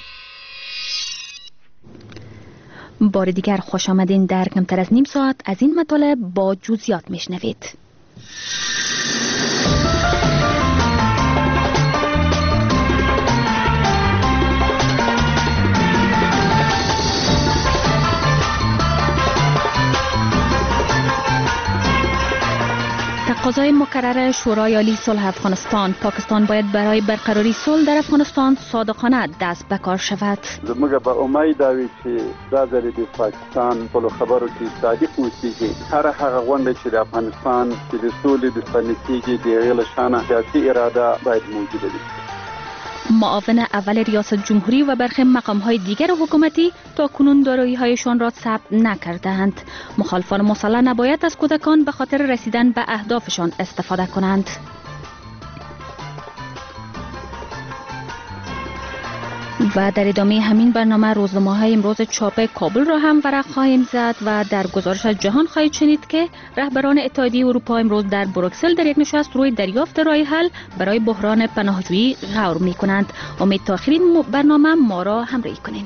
بار دیگر خوش آمدین. در کمتر از نیم ساعت از این مطالب با جزئیات میشنوید. تقاضای مکرر شورای عالی صلح افغانستان: پاکستان باید برای برقراری صلح در افغانستان صادقانه دست به کار شود. زموږ به امید دا وي چې دا ځل د پاکستان په خبرو کې صادق اوسېږي. هر هغه غونډه چې د افغانستان چې د سولې د ستنې کېږي د هغې له شانه سیاسي اراده باید موجوده وي. معاون اول ریاست جمهوری و برخی مقام‌های دیگر حکومتی تا کنون دارایی‌هایشان را ثبت نکردند. مخالفان مسلح نباید از کودکان به خاطر رسیدن به اهدافشان استفاده کنند. و در ادامه همین برنامه روزنامه‌های امروز چاپ کابل را هم ورق خواهیم زد و در گزارش از جهان خواهید شنید که رهبران اتحادیه اروپا امروز در بروکسل در یک نشست روی دریافت راه حل برای بحران پناهجویی غور می‌کنند. امید تا آخرین برنامه ما را همراهی کنید.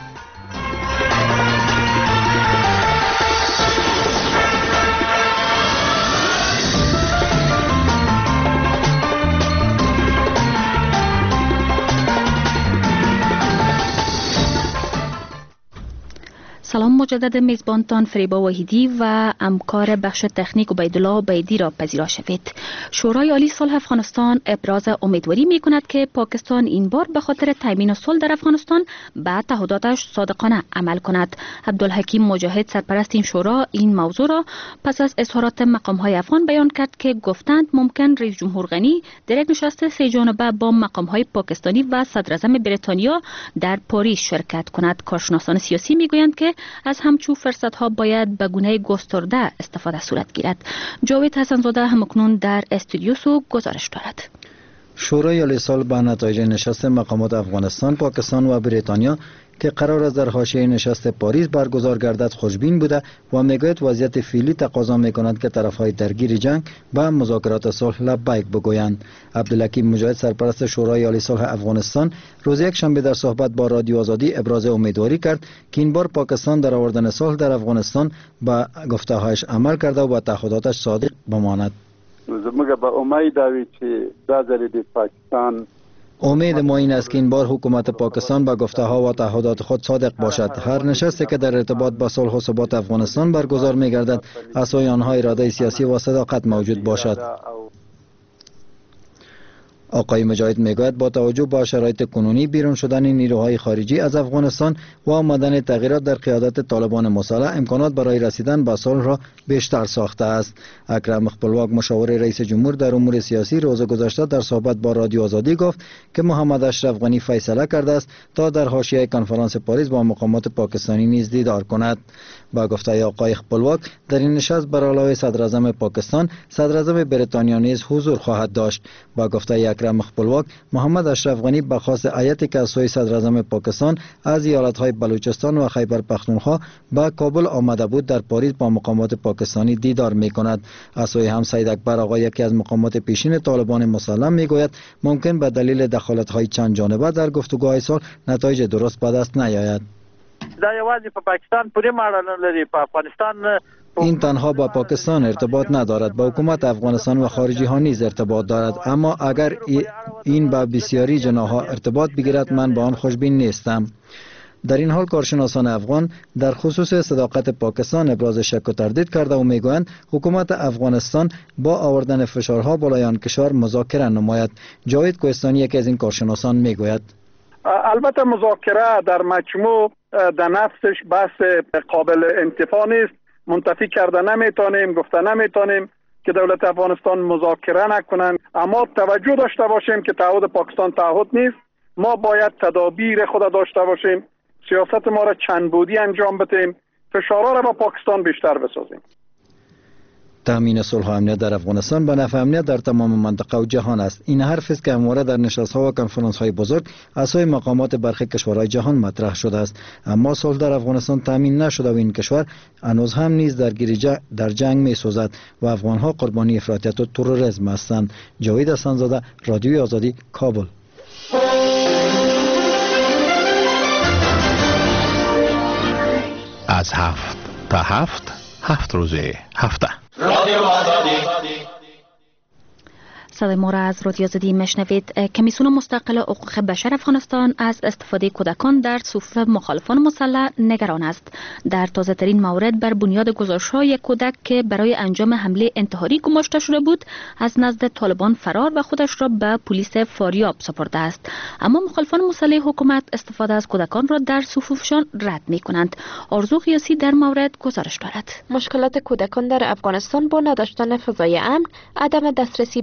سلام، مجدد میزبانتان فریبا وحیدی و همکار بخش تکنیک عبیدالله عبیدی را پذیرا شوید. شورای عالی صلح افغانستان ابراز امیدواری می کند که پاکستان این بار به خاطر تامین صلح در افغانستان به تعهداتش صادقانه عمل کند. عبدالحکیم مجاهد سرپرست این شورا این موضوع را پس از اظهارات مقام‌های افغان بیان کرد که گفتند ممکن رئیس جمهور غنی در یک نشست سه جانبه با مقام‌های پاکستانی و صدر اعظم بریتانیا در پاریس شرکت کند. کارشناسان سیاسی میگویند که از همچو فرصت‌ها باید به گونه گسترده استفاده صورت گیرد. جاوید حسن‌زاده همکنون در استودیو گزارش دارد. شورای عالی صلح به نتایج نشست مقامات افغانستان، پاکستان و بریتانیا که قرار است در حاشیه نشست پاریس برگزار گردد خوشبین بوده و میگوید وضعیت فعلی تقاضا میکند که طرفهای درگیر جنگ به مذاکرات صلح لبیک بگویند. عبدالحکیم مجاهد سرپرست شورای عالی صلح افغانستان روز یکشنبه در صحبت با رادیو آزادی ابراز امیدواری کرد که این بار پاکستان در آوردن صلح در افغانستان به گفته‌هایش عمل کرده و به تعهداتش صادق بماند. زموږ به امید اوي چې دا ځل د پاکستان امید ما این است که این بار حکومت پاکستان به گفته‌ها و تعهدات خود صادق باشد. هر نشستی که در ارتباط با صلح و ثبات افغانستان برگزار می‌گردد از سوی آنها اراده سیاسی و صداقت موجود باشد. آقای مجاهد میگوید با توجه به شرایط کنونی بیرون شدن نیروهای خارجی از افغانستان و آمدن تغییرات در قیادت طالبان مسلح امکانات برای رسیدن به صلح را بیشتر ساخته است. اکرم خپلواک مشاور رئیس جمهور در امور سیاسی روز گذشته در صحبت با رادیو آزادی گفت که محمد اشرف غنی فیصله کرده است تا در حاشیه کنفرانس پاریس با مقامات پاکستانی نیز دیدار کند. با گفته آقای خپلواک در این نشست بر علاوه صدر اعظم پاکستان، صدر اعظم بریتانیا نیز حضور خواهد داشت. با گفته اکرم خپلواک، محمد اشرف غنی به خواست هیئتی که از سوی صدر اعظم پاکستان از ایالت‌های بلوچستان و خیبر پختونخوا به کابل آمده بود در پاریس با مقامات پاکستانی دیدار می‌کند. از سوی هم سید اکبر آقا یکی از مقامات پیشین طالبان مسلح میگوید ممکن به دلیل دخالت‌های چند جانبه در گفتگوهای صلح نتایج درست به دست نیاید. دا یوازې په پاکستان پورې ماړه نه لري، په افغانستان این تنها با پاکستان ارتباط ندارد، با حکومت افغانستان و خارجی ها نیز ارتباط دارد، اما اگر این با بسیاری جناح‌ها ارتباط بگیرد من با آن خوشبین نیستم. در این حال کارشناسان افغان در خصوص صداقت پاکستان ابراز شک و تردید کرده و میگویند حکومت افغانستان با آوردن فشارها بالای آن کشور مذاکره نماید. جاوید کوهستانی یکی از این کارشناسان میگوید البته مذاکره در مجموع در نفسش بحث قابل انتفاع نیست. منتفی کرده نمیتونیم، گفته نمیتونیم که دولت افغانستان مذاکره نکنند، اما توجه داشته باشیم که تعهد پاکستان تعهد نیست. ما باید تدابیر خود داشته باشیم، سیاست ما را چند بعدی انجام بدیم، فشارها را با پاکستان بیشتر بسازیم. تامین صلح و امنیت در افغانستان به نفع امنیت در تمام منطقه و جهان است. این حرف است که همواره در نشست‌ها و کنفرانس‌های بزرگ از سوی مقامات برخی کشورهای جهان مطرح شده است. اما صلح در افغانستان تامین نشده و این کشور هنوز هم نیز در جنگ می‌سوزد و افغان‌ها قربانی افراطیت و تروریسم هستند. جاوید حسن‌زاده، رادیوی آزادی، کابل. از 7 تا 7 روز هفته رادیو آزادی. صدای ما را از رادیو آزادی میشنوید. کمیسیون مستقل حقوق بشر افغانستان از استفاده کودکان در صفوف مخالفان مسلح نگران است. در تازه ترین مورد بر بنیاد گزارش‌های یک کودک که برای انجام حمله انتحاری گماشته شده بود از نزد طالبان فرار و خودش را به پلیس فاریاب سپرده است. اما مخالفان مسلح حکومت استفاده از کودکان را در صفوفشان رد می‌کنند. آرزو قیاسی در مورد گزارش دارد. مشکلات کودکان در افغانستان با نداشتن فضای امن، عدم دسترسی به تعلیم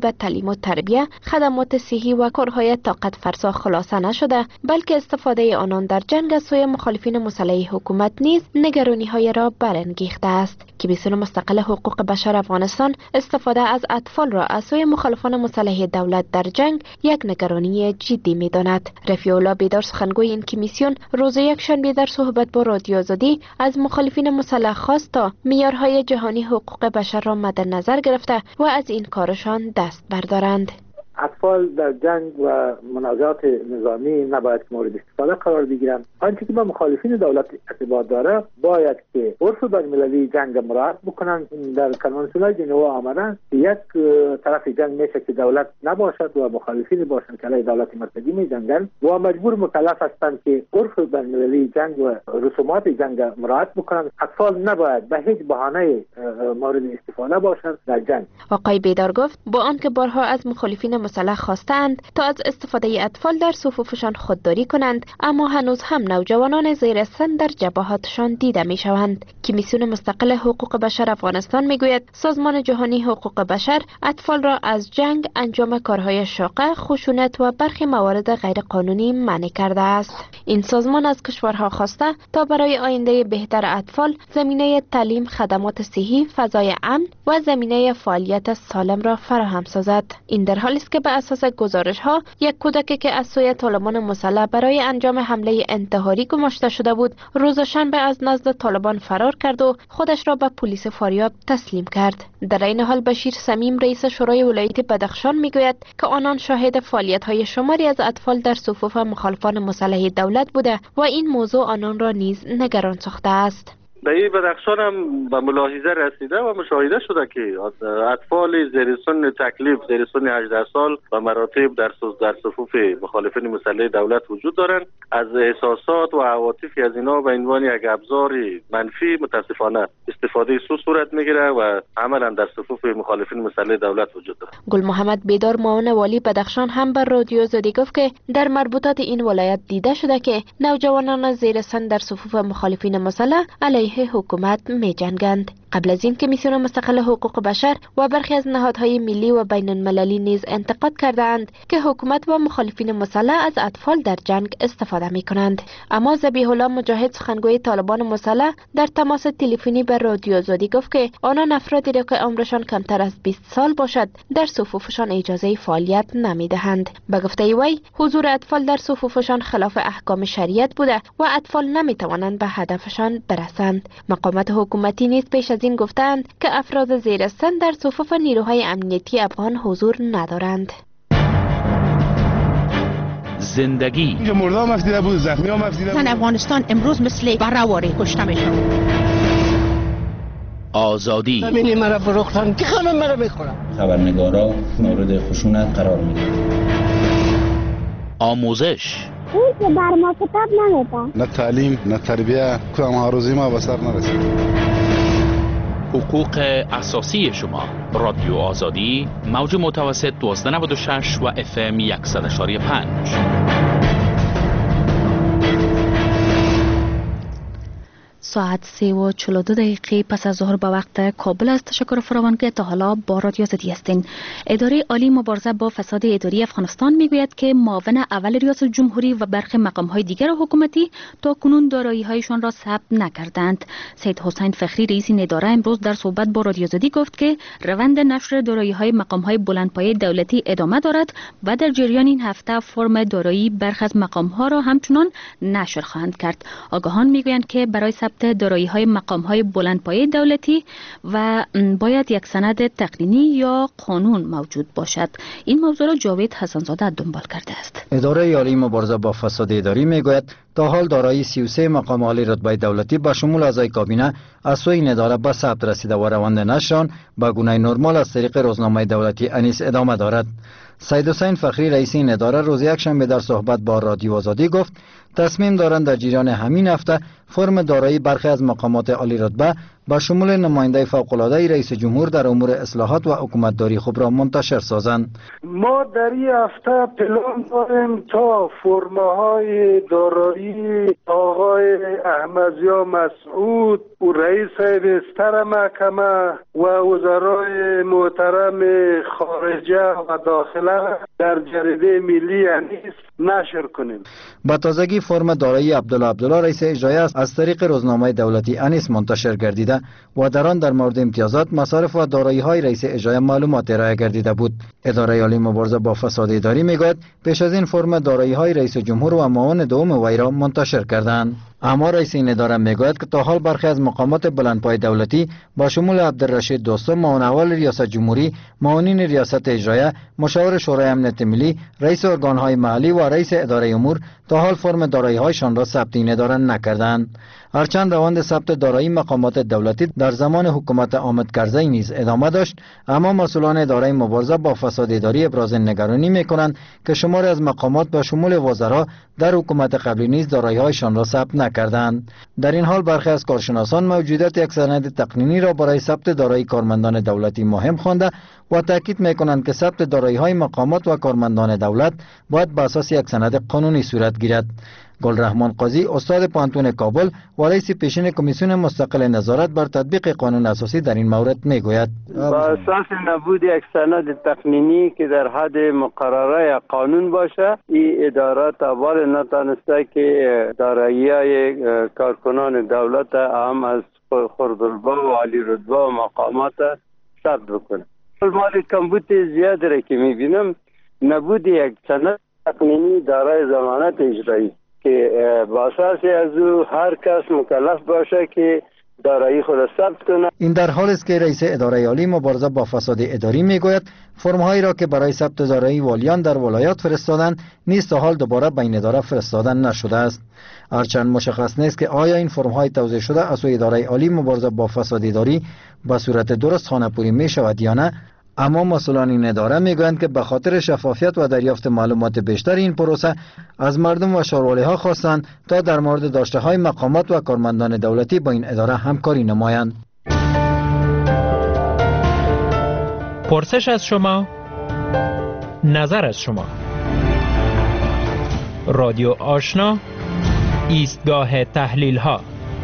تعلیم و تربیه، خدمات صحی و کارهای طاقت فرسا خلاصه نشده، بلکه استفاده آنان در جنگ از سوی مخالفین مسلح حکومت نیز نگرانی‌های را برانگیخته است. کمیسیون مستقل حقوق بشر افغانستان استفاده از اطفال را از سوی مخالفان مسلح دولت در جنگ یک نگرانی جدی می‌داند. رفیع الله بیدار سخنگوی این کمیسیون روز یکشنبه در صحبت با رادیو آزادی از مخالفین مسلح خواست تا معیارهای جهانی حقوق بشر را مد نظر گرفته و از این کارشان دست بردارند. اطفال در جنگ و منازعات نظامی نباید مورد استفاده قرار بگیرند. آنچه که به مخالفین دولت ارتباط داره باید که عرف بین‌المللی جنگ مراعات بکنند. در کنوانسیون ژنوا آمدن یک طرف جنگ میشه که دولت نباشد و مخالفین باشند که علیه دولت مرتدی می‌جنگند و مجبور مکلف هستند که عرف بین‌المللی جنگ و رسومات جنگ مراعات بکنند. اطفال نباید به هیچ بهانه مورد استفاده باشند در جنگ. آقای بیدار گفت با آنکه بارها از مخالفین مسلح خواستند تا از استفاده اطفال در صفوفشان خودداری کنند، اما هنوز هم نوجوانان زیر سن در جبهاتشان دیده می شوند. کمیسیون مستقل حقوق بشر افغانستان می گوید سازمان جهانی حقوق بشر اطفال را از جنگ، انجام کارهای شاقه، خشونت و برخی موارد غیرقانونی منع کرده است. این سازمان از کشورها خواسته تا برای آینده بهتر اطفال زمینه تعلیم، خدمات صحی، فضای امن و زمینه فعالیت سالم را فراهم سازد. این در حالی است که به اساس گزارش ها یک کودکی که از سوی طالبان مسلح برای انجام حمله انتحاری گماشته شده بود روز شنبه از نزد طالبان فرار کرد و خودش را به پلیس فاریاب تسلیم کرد. در این حال بشیر سمیم رئیس شورای ولایت بدخشان میگوید که آنان شاهد فعالیت های شماری از اطفال در صفوف مخالفان مسلح دولت بوده و این موضوع آنان را نیز نگران ساخته است. در بدخشان هم به ملاحظه رسیده و مشاهده شده که اطفال زیر سن تکلیف، زیر سن 18 سال و مراتب در صفوف مخالفین مسلح دولت وجود دارند. از احساسات و عواطف از اینا به عنوان یک ابزار منفی متاسفانه استفاده سو صورت میگیره و عملا در صفوف مخالفین مسلح دولت وجود دارد. گل محمد بیدار معاون والی بدخشان هم بر رادیو آزادی گفت که در مربوطات این ولایت دیده شده که نوجوانان زیر سن در صفوف مخالفین مسلح علیه حکومت می جنگند. قبل از این کمیسیون مستقل حقوق بشر و برخی از نهادهای ملی و بین المللی نیز انتقاد کردند که حکومت و مخالفین مسلح از اطفال در جنگ استفاده می کنند. اما ذبیح الله مجاهد سخنگوی طالبان مسلح در تماس تلفنی به رادیو آزادی گفت که آنان افرادی را که عمرشان کمتر از 20 سال باشد در صفوفشان اجازه فعالیت نمی دهند. به گفته وی حضور اطفال در صفوفشان خلاف احکام شریعت بوده و اطفال نمی توانند به هدفشان برسند. مقامات حکومتی نیز پیش از این گفتند که افراد زیر سن در صفوف نیروهای امنیتی افغان حضور ندارند. زندگی اینجا مردم مفدیده بود، زخمی ها مفدیده بود. افغانستان امروز مثل برهواری کشته میشن. آزادی همینی مرا فروختن که خانم مرا بخورم. خبرنگارا مورد خشونت قرار میدن. آموزش اون که بر ما کتاب نمیده. نه تعلیم نه تربیه کدام آرزوی ما به سر نرسید. حقوق اساسی شما. رادیو آزادی موج متوسط 1296 و FM 100.5. ساعت 3:42 پس از ظهر به وقت کابل است. تشکر فراوان که تا حالا با رادیو آزادی هستین. اداره عالی مبارزه با فساد اداری افغانستان میگوید که معاون اول ریاست جمهوری و برخی مقام‌های دیگر حکومتی تا کنون دارایی‌هایشان را ثبت نکردند. سید حسین فخری رئیس این اداره امروز در صحبت با رادیو آزادی گفت که روند نشر دارایی‌های مقام‌های بلندپایه دولتی ادامه دارد و در جریان این هفته فرم دارایی برخی از مقام‌ها را همچنان نشر خواهند کرد. آگاهان میگویند که برای ثبت دارایی‌های مقام‌های بلندپایه دولتی و باید یک سند تقنینی یا قانون موجود باشد. این موضوع را جاوید حسن‌زاده دنبال کرده است. اداره عالی مبارزه با فساد اداری میگوید تا حال دارایی 33 مقام عالی رتبه دولتی به شمول اعضای کابینه از سوی این اداره به ثبت رسیده و روند نشران به گونه نرمال از طریق روزنامه دولتی انیس ادامه دارد. سید حسین فخری رئیس این اداره روز یکشنبه در صحبت با رادیو آزادی گفت تصمیم دارند در جریان همین هفته فرم دارایی برخی از مقامات عالی رتبه با شمول نماینده فوق‌العاده رئیس جمهور در امور اصلاحات و حکومتداری خود را منتشر سازند. ما در این هفته پلان داریم تا فرماهای دارایی آقای احمدزیا مسعود و رئیس بستر محکمه و وزرای محترم خارجه و داخله در جریده ملی انیس نشر کنیم. با تازگی فرم دارایی عبدالله رئیس اجرایی از طریق روزنامه دولتی انیس منتشر گردیده و در آن در مورد امتیازات، مصارف و دارایی‌های رئیس اجرایی معلومات ارائه گردیده بود. اداره عالی مبارزه با فساد اداری میگوید پیش از این فرم دارایی‌های رئیس جمهور و معاون دوم وی را منتشر کردند. اما رئیس این اداره میگوید که تا حال برخی از مقامات بلندپای دولتی با شمول عبدالرشید دوستم، معاون اول ریاست جمهوری، معاونین ریاست اجرایی، مشاور شورای امنیت ملی، رئیس ارگان‌های محلی و رئیس اداره امور تا حال فرم دارایی‌هایشان را ثبت این اداره نکردند. هرچند روند ثبت دارایی مقامات دولتی در زمان حکومت حامد کرزی نیز ادامه داشت، اما مسئولان اداره مبارزه با فساد اداری ابراز نگرانی می‌کنند که شماری از مقامات با شمول وزرا در حکومت قبلی نیز دارایی‌هایشان را ثبت نکردند. در این حال برخی از کارشناسان موجودیت یک سند تقنینی را برای ثبت دارایی کارمندان دولتی مهم خوانده و تاکید می‌کنند که ثبت دارایی‌های مقامات و کارمندان دولت باید بر اساس یک سند قانونی صورت گیرد. گلرحمان قاضی، استاد پانتون کابل و رئیس پیشین کمیسیون مستقل نظارت بر تطبیق قانون اساسی در این مورد میگوید با اساس نبود یک سند تقنینی که در حد مقرره قانون باشه، این اداره تا حال نتانسته که دارایی‌های کارکنان دولت هم از خردالبا و عالی رتبه و مقامات ثبت بکنه. مال کمبود زیاد را که میبینم نبود یک سند تقنینی دارای ضمانت اجرایی که با اساس از او هر کس مکلف باشه که دارایی خود ثبت کنه. این در حالی است که رئیس اداره عالی مبارزه با فساد اداری میگوید فرم‌هایی را که برای ثبت دارایی والیان در ولایات فرستادند نیز تا حال دوباره به این اداره فرستاده نشده است. هرچند مشخص نیست که آیا این فرم‌های توزیع شده از سوی اداره عالی مبارزه با فساد اداری به صورت درست خانه‌پوری میشود یا نه، اما مسئولان این اداره میگویند که به خاطر شفافیت و دریافت معلومات بیشتر این پروسه از مردم و شاروالی‌ها خواستند تا در مورد داشته‌های مقامات و کارمندان دولتی با این اداره همکاری نمایند. پرسش از شما، نظر از شما. رادیو آشنا، ایستگاه تحلیل‌ها.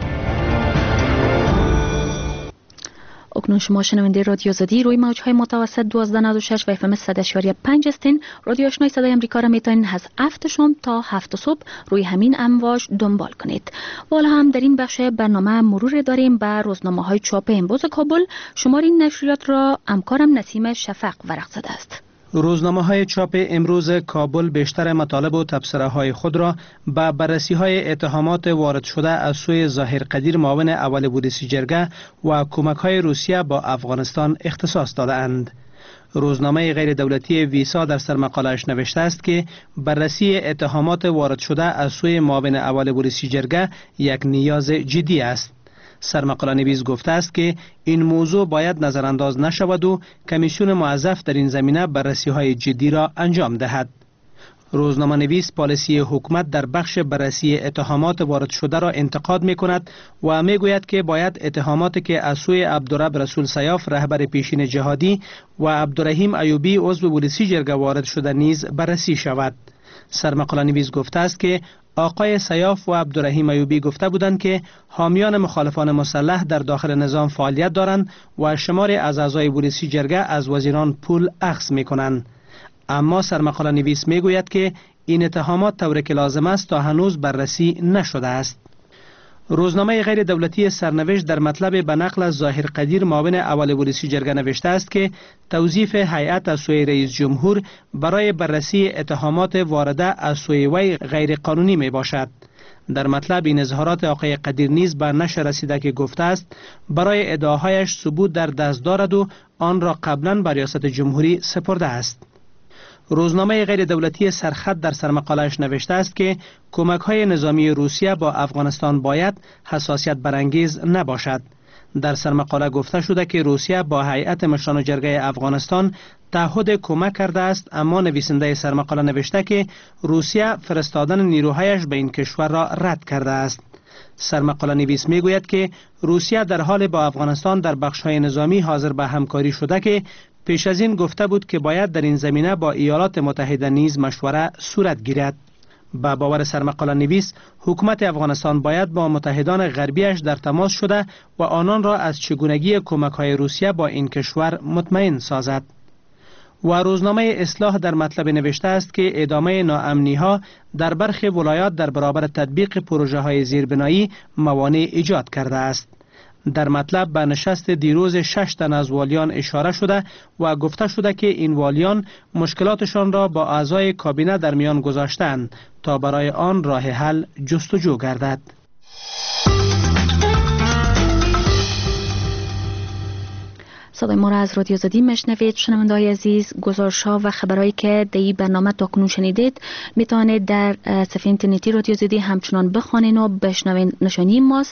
اکنون شما شنونده رادیو آزادی روی موج‌های متوسط 1296 و FM 100.5 هستین. رادیو آشنای صدای آمریکا را میتونین از 7 شام تا 7 صبح روی همین امواج دنبال کنید. والا هم در این بخش برنامه مرور داریم به روزنامه‌های چاپ امروز کابل. شمار این نشریات را همکارم نسیم شفق ورق زده است. روزنامه‌های چاپ امروز کابل بیشتر مطالب و تبصره‌های خود را به بررسی‌های اتهامات وارد شده از سوی ظاهر قدیر معاون اول پلیس جرگه و کمک‌های روسیه با افغانستان اختصاص داده‌اند. روزنامه غیر دولتی ویسا در سرمقاله‌اش نوشته است که بررسی اتهامات وارد شده از سوی معاون اول پلیس جرگه یک نیاز جدی است. سرمقاله نویس گفته است که این موضوع باید نظرانداز نشود و کمیسیون موظف در این زمینه بررسی‌های جدی را انجام دهد. روزنامه نویس پالیسی حکومت در بخش بررسی اتهامات وارد شده را انتقاد می کند و می گوید که باید اتهاماتی که از سوی عبدالرب رسول سیاف رهبر پیشین جهادی و عبدالرحیم ایوبی عضو پلیس جرگه وارد شده نیز بررسی شود. سرمقاله نویس گفته است که آقای سیاف و عبدالرحیم ایوبی گفته بودند که حامیان مخالفان مسلح در داخل نظام فعالیت دارند و شماری از اعضای پلیس جرگه از وزیران پول اخذ می کنند. اما سرمقاله نویس می گوید که این اتهامات طوری که لازم است تا هنوز بررسی نشده است. روزنامه غیر دولتی سرنوشت در مطلب به نقل از ظاهر قدیر معاون اول پلیس جرگه نوشته است که توظیف هیئت از سوی رئیس جمهور برای بررسی اتهامات وارده از سوی وی غیر قانونی می باشد. در مطلب این اظهارات آقای قدیر نیز به نشر رسیده که گفته است برای ادعاهایش ثبوت در دست دارد و آن را قبلا به ریاست جمهوری سپرده است. روزنامه غیر دولتی سرخط در سرمقاله‌اش نوشته است که کمک‌های نظامی روسیه با افغانستان باید حساسیت برانگیز نباشد. در سرمقاله گفته شده که روسیه با هیئت مشران جرگه افغانستان تعهد کمک کرده است، اما نویسنده سرمقاله نوشته که روسیه فرستادن نیروهایش به این کشور را رد کرده است. سرمقاله نویس می گوید که روسیه در حال با افغانستان در بخش‌های نظامی حاضر به همکاری شده که پیش از این گفته بود که باید در این زمینه با ایالات متحده نیز مشوره صورت گیرد. با باور سرمقاله نویس، حکومت افغانستان باید با متحدان غربیش در تماس شده و آنان را از چگونگی کمک‌های روسیه با این کشور مطمئن سازد. و روزنامه اصلاح در مطلب نوشته است که ادامه ناامنی‌ها در برخی ولایات در برابر تطبیق پروژه‌های زیربنایی موانع ایجاد کرده است. در مطلب به نشست دیروز 6 تن از والیان اشاره شده و گفته شده که این والیان مشکلاتشان را با اعضای کابینه در میان گذاشتند تا برای آن راه حل جستجو گردد. صدای ما را از رادیو آزادی میشنوید. شنونده‌های عزیز، گزارش‌ها و خبرهایی که در این برنامه تاکنون شنیدید میتوانید در صفحه اینترنتی رادیو آزادی همچنان بخوانید و بشنوید. نشانی ماست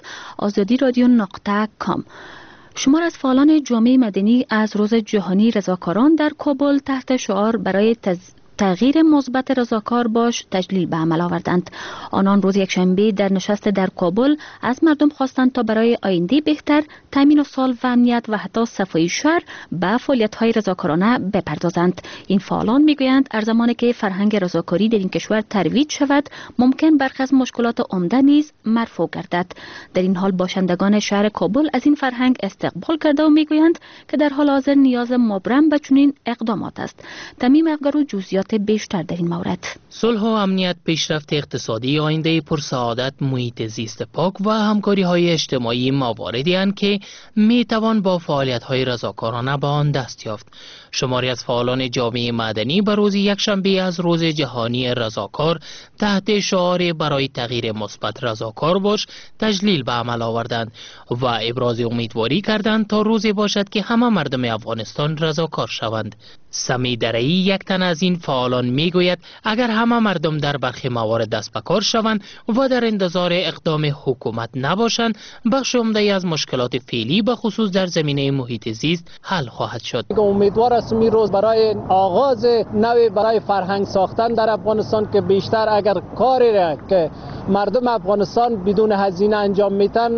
azadiradyo.com. شمار از فعالان جامعه مدنی از روز جهانی رضاکاران در کابل تحت شعار برای تغییر مثبت رضاکار باش تجلیل به عمل آوردند. آنان روز یکشنبه در نشست در کابل از مردم خواستند تا برای آینده بهتر، تامین صلح و امنیت و حتی صفایی شهر به فعالیت‌های رضاکارانه بپردازند. این فعالان میگویند ارزمانی که فرهنگ رضاکاری در این کشور ترویج شود، ممکن برخی از مشکلات عمده نیز مرفوع گردد. در این حال باشندگان شهر کابل از این فرهنگ استقبال کرده و میگویند که در حال حاضر نیاز مبرم به چنین اقدامات است. تمیم افگار و جزئیات بیشتر در این مورد. صلح و امنیت، پیشرفت اقتصادی، آینده پرسعادت، محیط زیست پاک و همکاری‌های اجتماعی مواردی اند که میتوان با فعالیت‌های رضاکارانه به آن دست یافت. شماری از فعالان جامعه مدنی به روز یکشنبه از روز جهانی رضاکار تحت شعار برای تغییر مثبت رضاکار باش تجلیل به عمل آوردند و ابراز امیدواری کردند تا روزی باشد که همه مردم افغانستان رضاکار شوند. سمی درعی، یک تن از این فعالان میگوید اگر همه مردم در برخی موارد دست به کار شوند و در انتظار اقدام حکومت نباشند، بخش عمده از مشکلات فعلی به خصوص در زمینه محیط زیست حل خواهد شد. امیدوار هستم این روز برای آغاز نوی برای فرهنگ ساختن در افغانستان که بیشتر اگر کاری را که مردم افغانستان بدون هزینه انجام میتن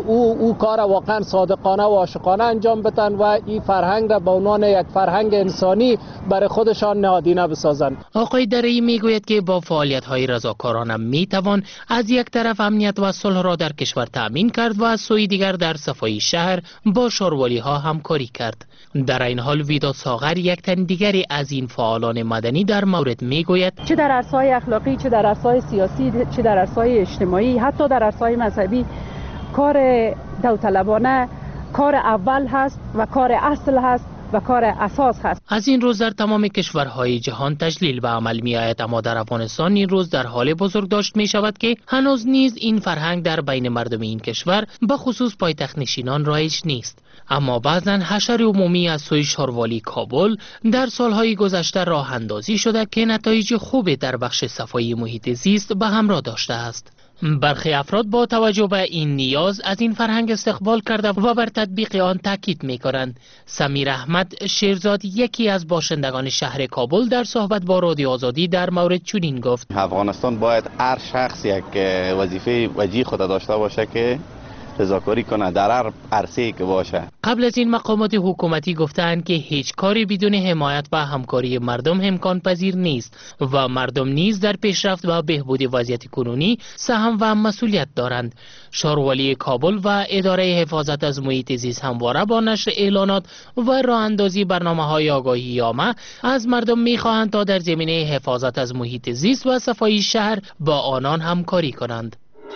او کار واقعا صادقانه و عاشقانه انجام بدن و این فرهنگ را به عنوان یک فرهنگ انسانی برای خودشان نهادینه بسازند. آقای درعی میگوید که با فعالیت‌های رضاکارانه میتوان از یک طرف امنیت و صلح را در کشور تأمین کرد و از سوی دیگر در صفای شهر با شاروالی‌ها همکاری کرد. در این حال ویدا ساغر، یک تن دیگری از این فعالان مدنی، در مورد میگوید چه در عرصه‌های اخلاقی، چه در عرصه‌های سیاسی، چه در عرصه‌های اجتماعی، حتی در عرصه‌های مذهبی، کار داوطلبانه کار اول هست و کار اصل هست و کار اساس هست. از این روز در تمام کشورهای جهان تجلیل به عمل می آید، اما در افغانستان این روز در حال بزرگداشت می شود که هنوز نیز این فرهنگ در بین مردم این کشور به خصوص پایتخت نشینان رایج نیست. اما بعضا حشر عمومی از سوی شاروالی کابل در سالهای گذشته راه اندازی شده که نتایج خوبی در بخش صفایی محیط زیست به همراه داشته است. برخی افراد با توجه به این نیاز از این فرهنگ استقبال کرده و بر تطبیق آن تاکید می‌کنند. سمیر احمد شیرزاد، یکی از باشندگان شهر کابل، در صحبت با رادیو آزادی در مورد چنین گفت: افغانستان باید هر شخص یک وظیفه وجیه خود داشته باشه که رضاکاری کنه در هر عرصه‌ای که باشه. قبل از این مقامات حکومتی گفتند که هیچ کاری بدون حمایت و همکاری مردم امکان پذیر نیست و مردم نیز در پیشرفت و بهبود وضعیت کنونی سهم و مسئولیت دارند. شاروالی کابل و اداره حفاظت از محیط زیست همواره با نشر اعلانات و راه اندازی برنامه‌های آگاهی عامه از مردم می‌خواهند تا در زمینه حفاظت از محیط زیست و صفایی شهر با آنان همکاری کنند.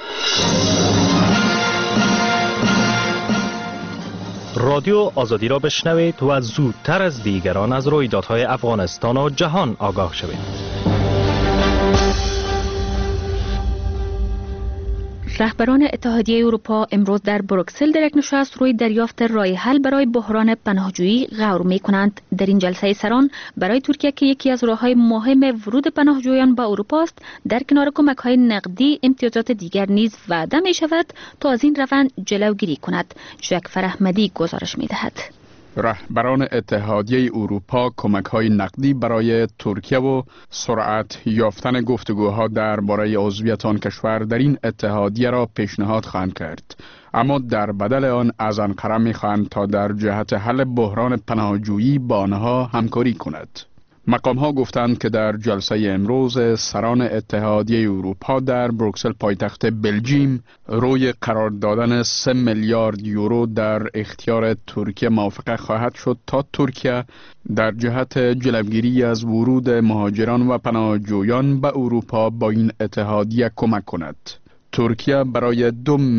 رادیو آزادی را بشنوید و زودتر از دیگران از رویدادهای افغانستان و جهان آگاه شوید. رهبران اتحادیه اروپا امروز در بروکسل در یک نشست روی دریافت راه حل برای بحران پناهجویی غور می‌کنند. در این جلسه سران برای ترکیه که یکی از راه‌های مهم ورود پناهجویان به اروپا است، در کنار کمک‌های نقدی امتیازات دیگر نیز وعده می‌شود تا از این روند جلوگیری کند. جک فرحمدی گزارش می‌دهد. رهبران اتحادیه اروپا کمک‌های نقدی برای ترکیه و سرعت یافتن گفتگوها درباره عضویت آن کشور در این اتحادیه را پیشنهاد خواهند کرد، اما در بدل آن از انقره می‌خواهند تا در جهت حل بحران پناهجویی با آنها همکاری کند. مقام‌ها گفتند که در جلسه امروز سران اتحادیه اروپا در بروکسل پایتخت بلژیم روی قرار دادن 3 میلیارد یورو در اختیار ترکیه موافقه خواهد شد تا ترکیه در جهت جلوگیری از ورود مهاجران و پناهجویان به اروپا با این اتحادیه کمک کند. ترکیه برای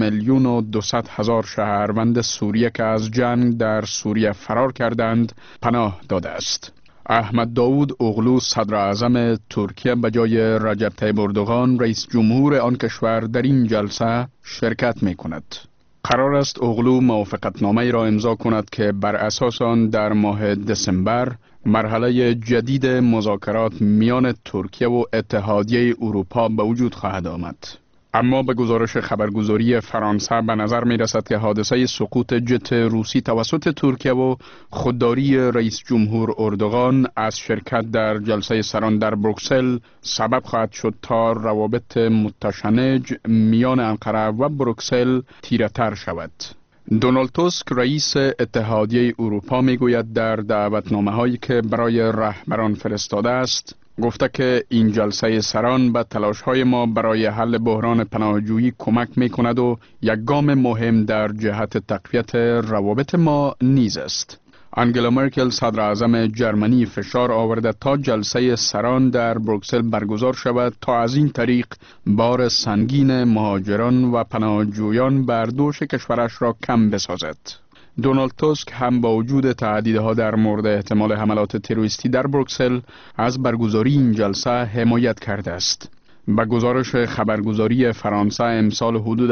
2,200,000 شهروند سوریه که از جنگ در سوریه فرار کردند پناه داده است. احمد داود اوغلو صدر اعظم ترکیه به جای رجب طیب اردوغان رئیس جمهور آن کشور در این جلسه شرکت می کند. قرار است اوغلو موافقتنامه را امضا کند که بر اساس آن در ماه دسامبر مرحله جدید مذاکرات میان ترکیه و اتحادیه اروپا به وجود خواهد آمد. اما به گزارش خبرگزاری فرانسه به نظر می رسد که حادثه سقوط جت روسی توسط ترکیه و خودداری رئیس جمهور اردوغان از شرکت در جلسه سران در بروکسل سبب خواهد شد تا روابط متشنج میان انقره و بروکسل تیره‌تر شود. دونالد توسک رئیس اتحادیه اروپا می گوید در دعوتنامه هایی که برای رهبران فرستاده است گفته که این جلسه سران به تلاش های ما برای حل بحران پناهجویی کمک می کند و یک گام مهم در جهت تقویت روابط ما نیز است. انگلا مرکل صدر اعظم جرمنی فشار آورده تا جلسه سران در بروکسل برگزار شود تا از این طریق بار سنگین مهاجران و پناهجویان بر دوش کشورش را کم بسازد. دونالد توسک هم با وجود تهدیدها در مورد احتمال حملات تروریستی در بروکسل از برگزاری این جلسه حمایت کرده است. به گزارش خبرگزاری فرانسه امسال حدود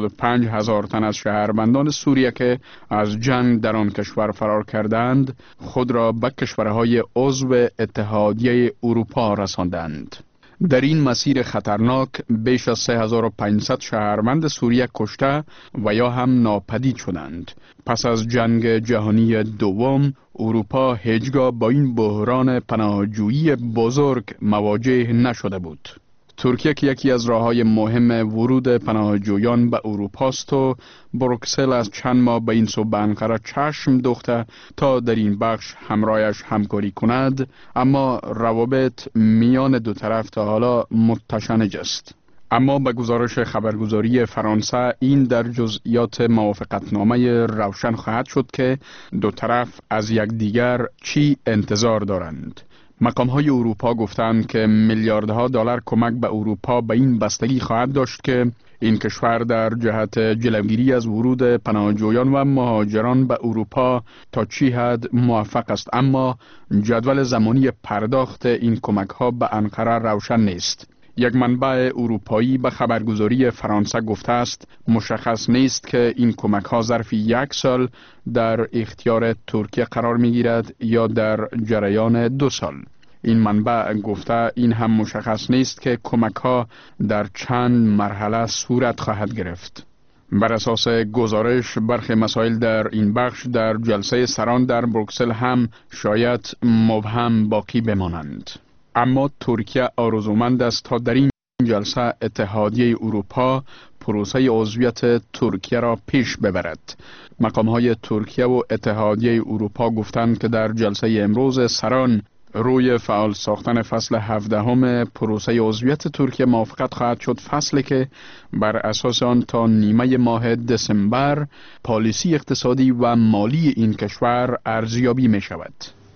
85,000 تن از شهروندان سوریه که از جنگ در آن کشور فرار کردند خود را به کشورهای عضو اتحادیه اروپا رساندند. در این مسیر خطرناک بیش از 3,500 شهروند سوریه کشته و یا هم ناپدید شدند. پس از جنگ جهانی دوم اروپا هیچگاه با این بحران پناهجویی بزرگ مواجه نشده بود. ترکیه که یکی از راه‌های مهم ورود پناهجویان به اروپا است و بروکسل از چند ماه به این سو به انقره چشم دوخته تا در این بخش همراهش همکاری کند، اما روابط میان دو طرف تا حالا متشنج است. اما به گزارش خبرگزاری فرانسه این در جزئیات موافقتنامه روشن خواهد شد که دو طرف از یکدیگر چی انتظار دارند. مقام‌های اروپا گفتند که میلیاردها دلار کمک به اروپا به این بستگی خواهد داشت که این کشور در جهت جلوگیری از ورود پناهجویان و مهاجران به اروپا تا چی حد موفق است، اما جدول زمانی پرداخت این کمک‌ها به انقره روشن نیست. یک منبع اروپایی به خبرگزاری فرانسه گفته است مشخص نیست که این کمک‌ها ظرف 1 سال در اختیار ترکیه قرار می‌گیرد یا در جریان 2 سال. این منبع گفته این هم مشخص نیست که کمک‌ها در چند مرحله صورت خواهد گرفت. بر اساس گزارش برخی مسائل در این بخش در جلسه سران در بروکسل هم شاید مبهم باقی بمانند. اما ترکیه آرزومند است تا در این جلسه اتحادیه اروپا پروسه عضویت ترکیه را پیش ببرد. مقام‌های ترکیه و اتحادیه اروپا گفتند که در جلسه امروز سران روی فعال ساختن فصل 17 پروسه عضویت ترکیه موافقت خواهد شد، فصلی که بر اساس آن تا نیمه ماه دسامبر پالیسی اقتصادی و مالی این کشور ارزیابی می شود.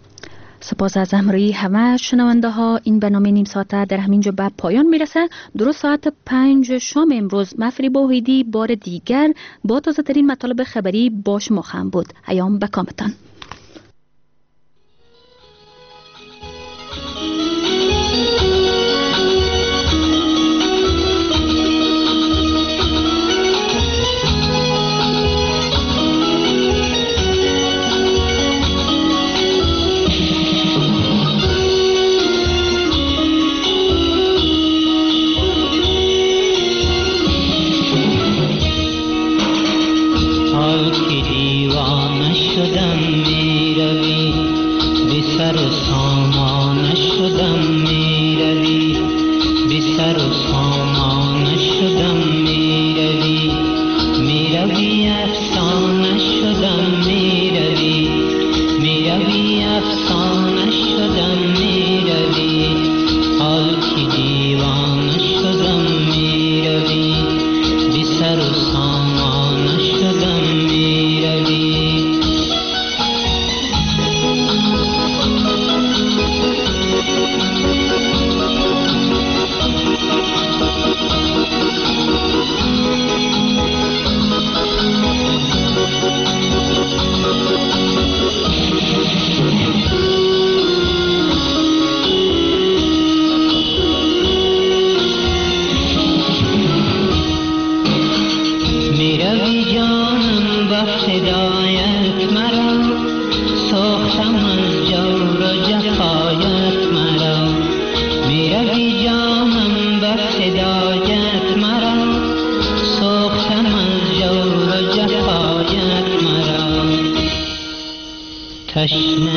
سپاس از همراهی همه شنونده ها. این برنامه نیم ساعته در همینجا به پایان میرسه. درست ساعت 5 شام امروز مفری وحیدی بار دیگر با تازه ترین مطالب خبری با شما خواهم بود. ایام بکامتان. دیوانه شدم تشنه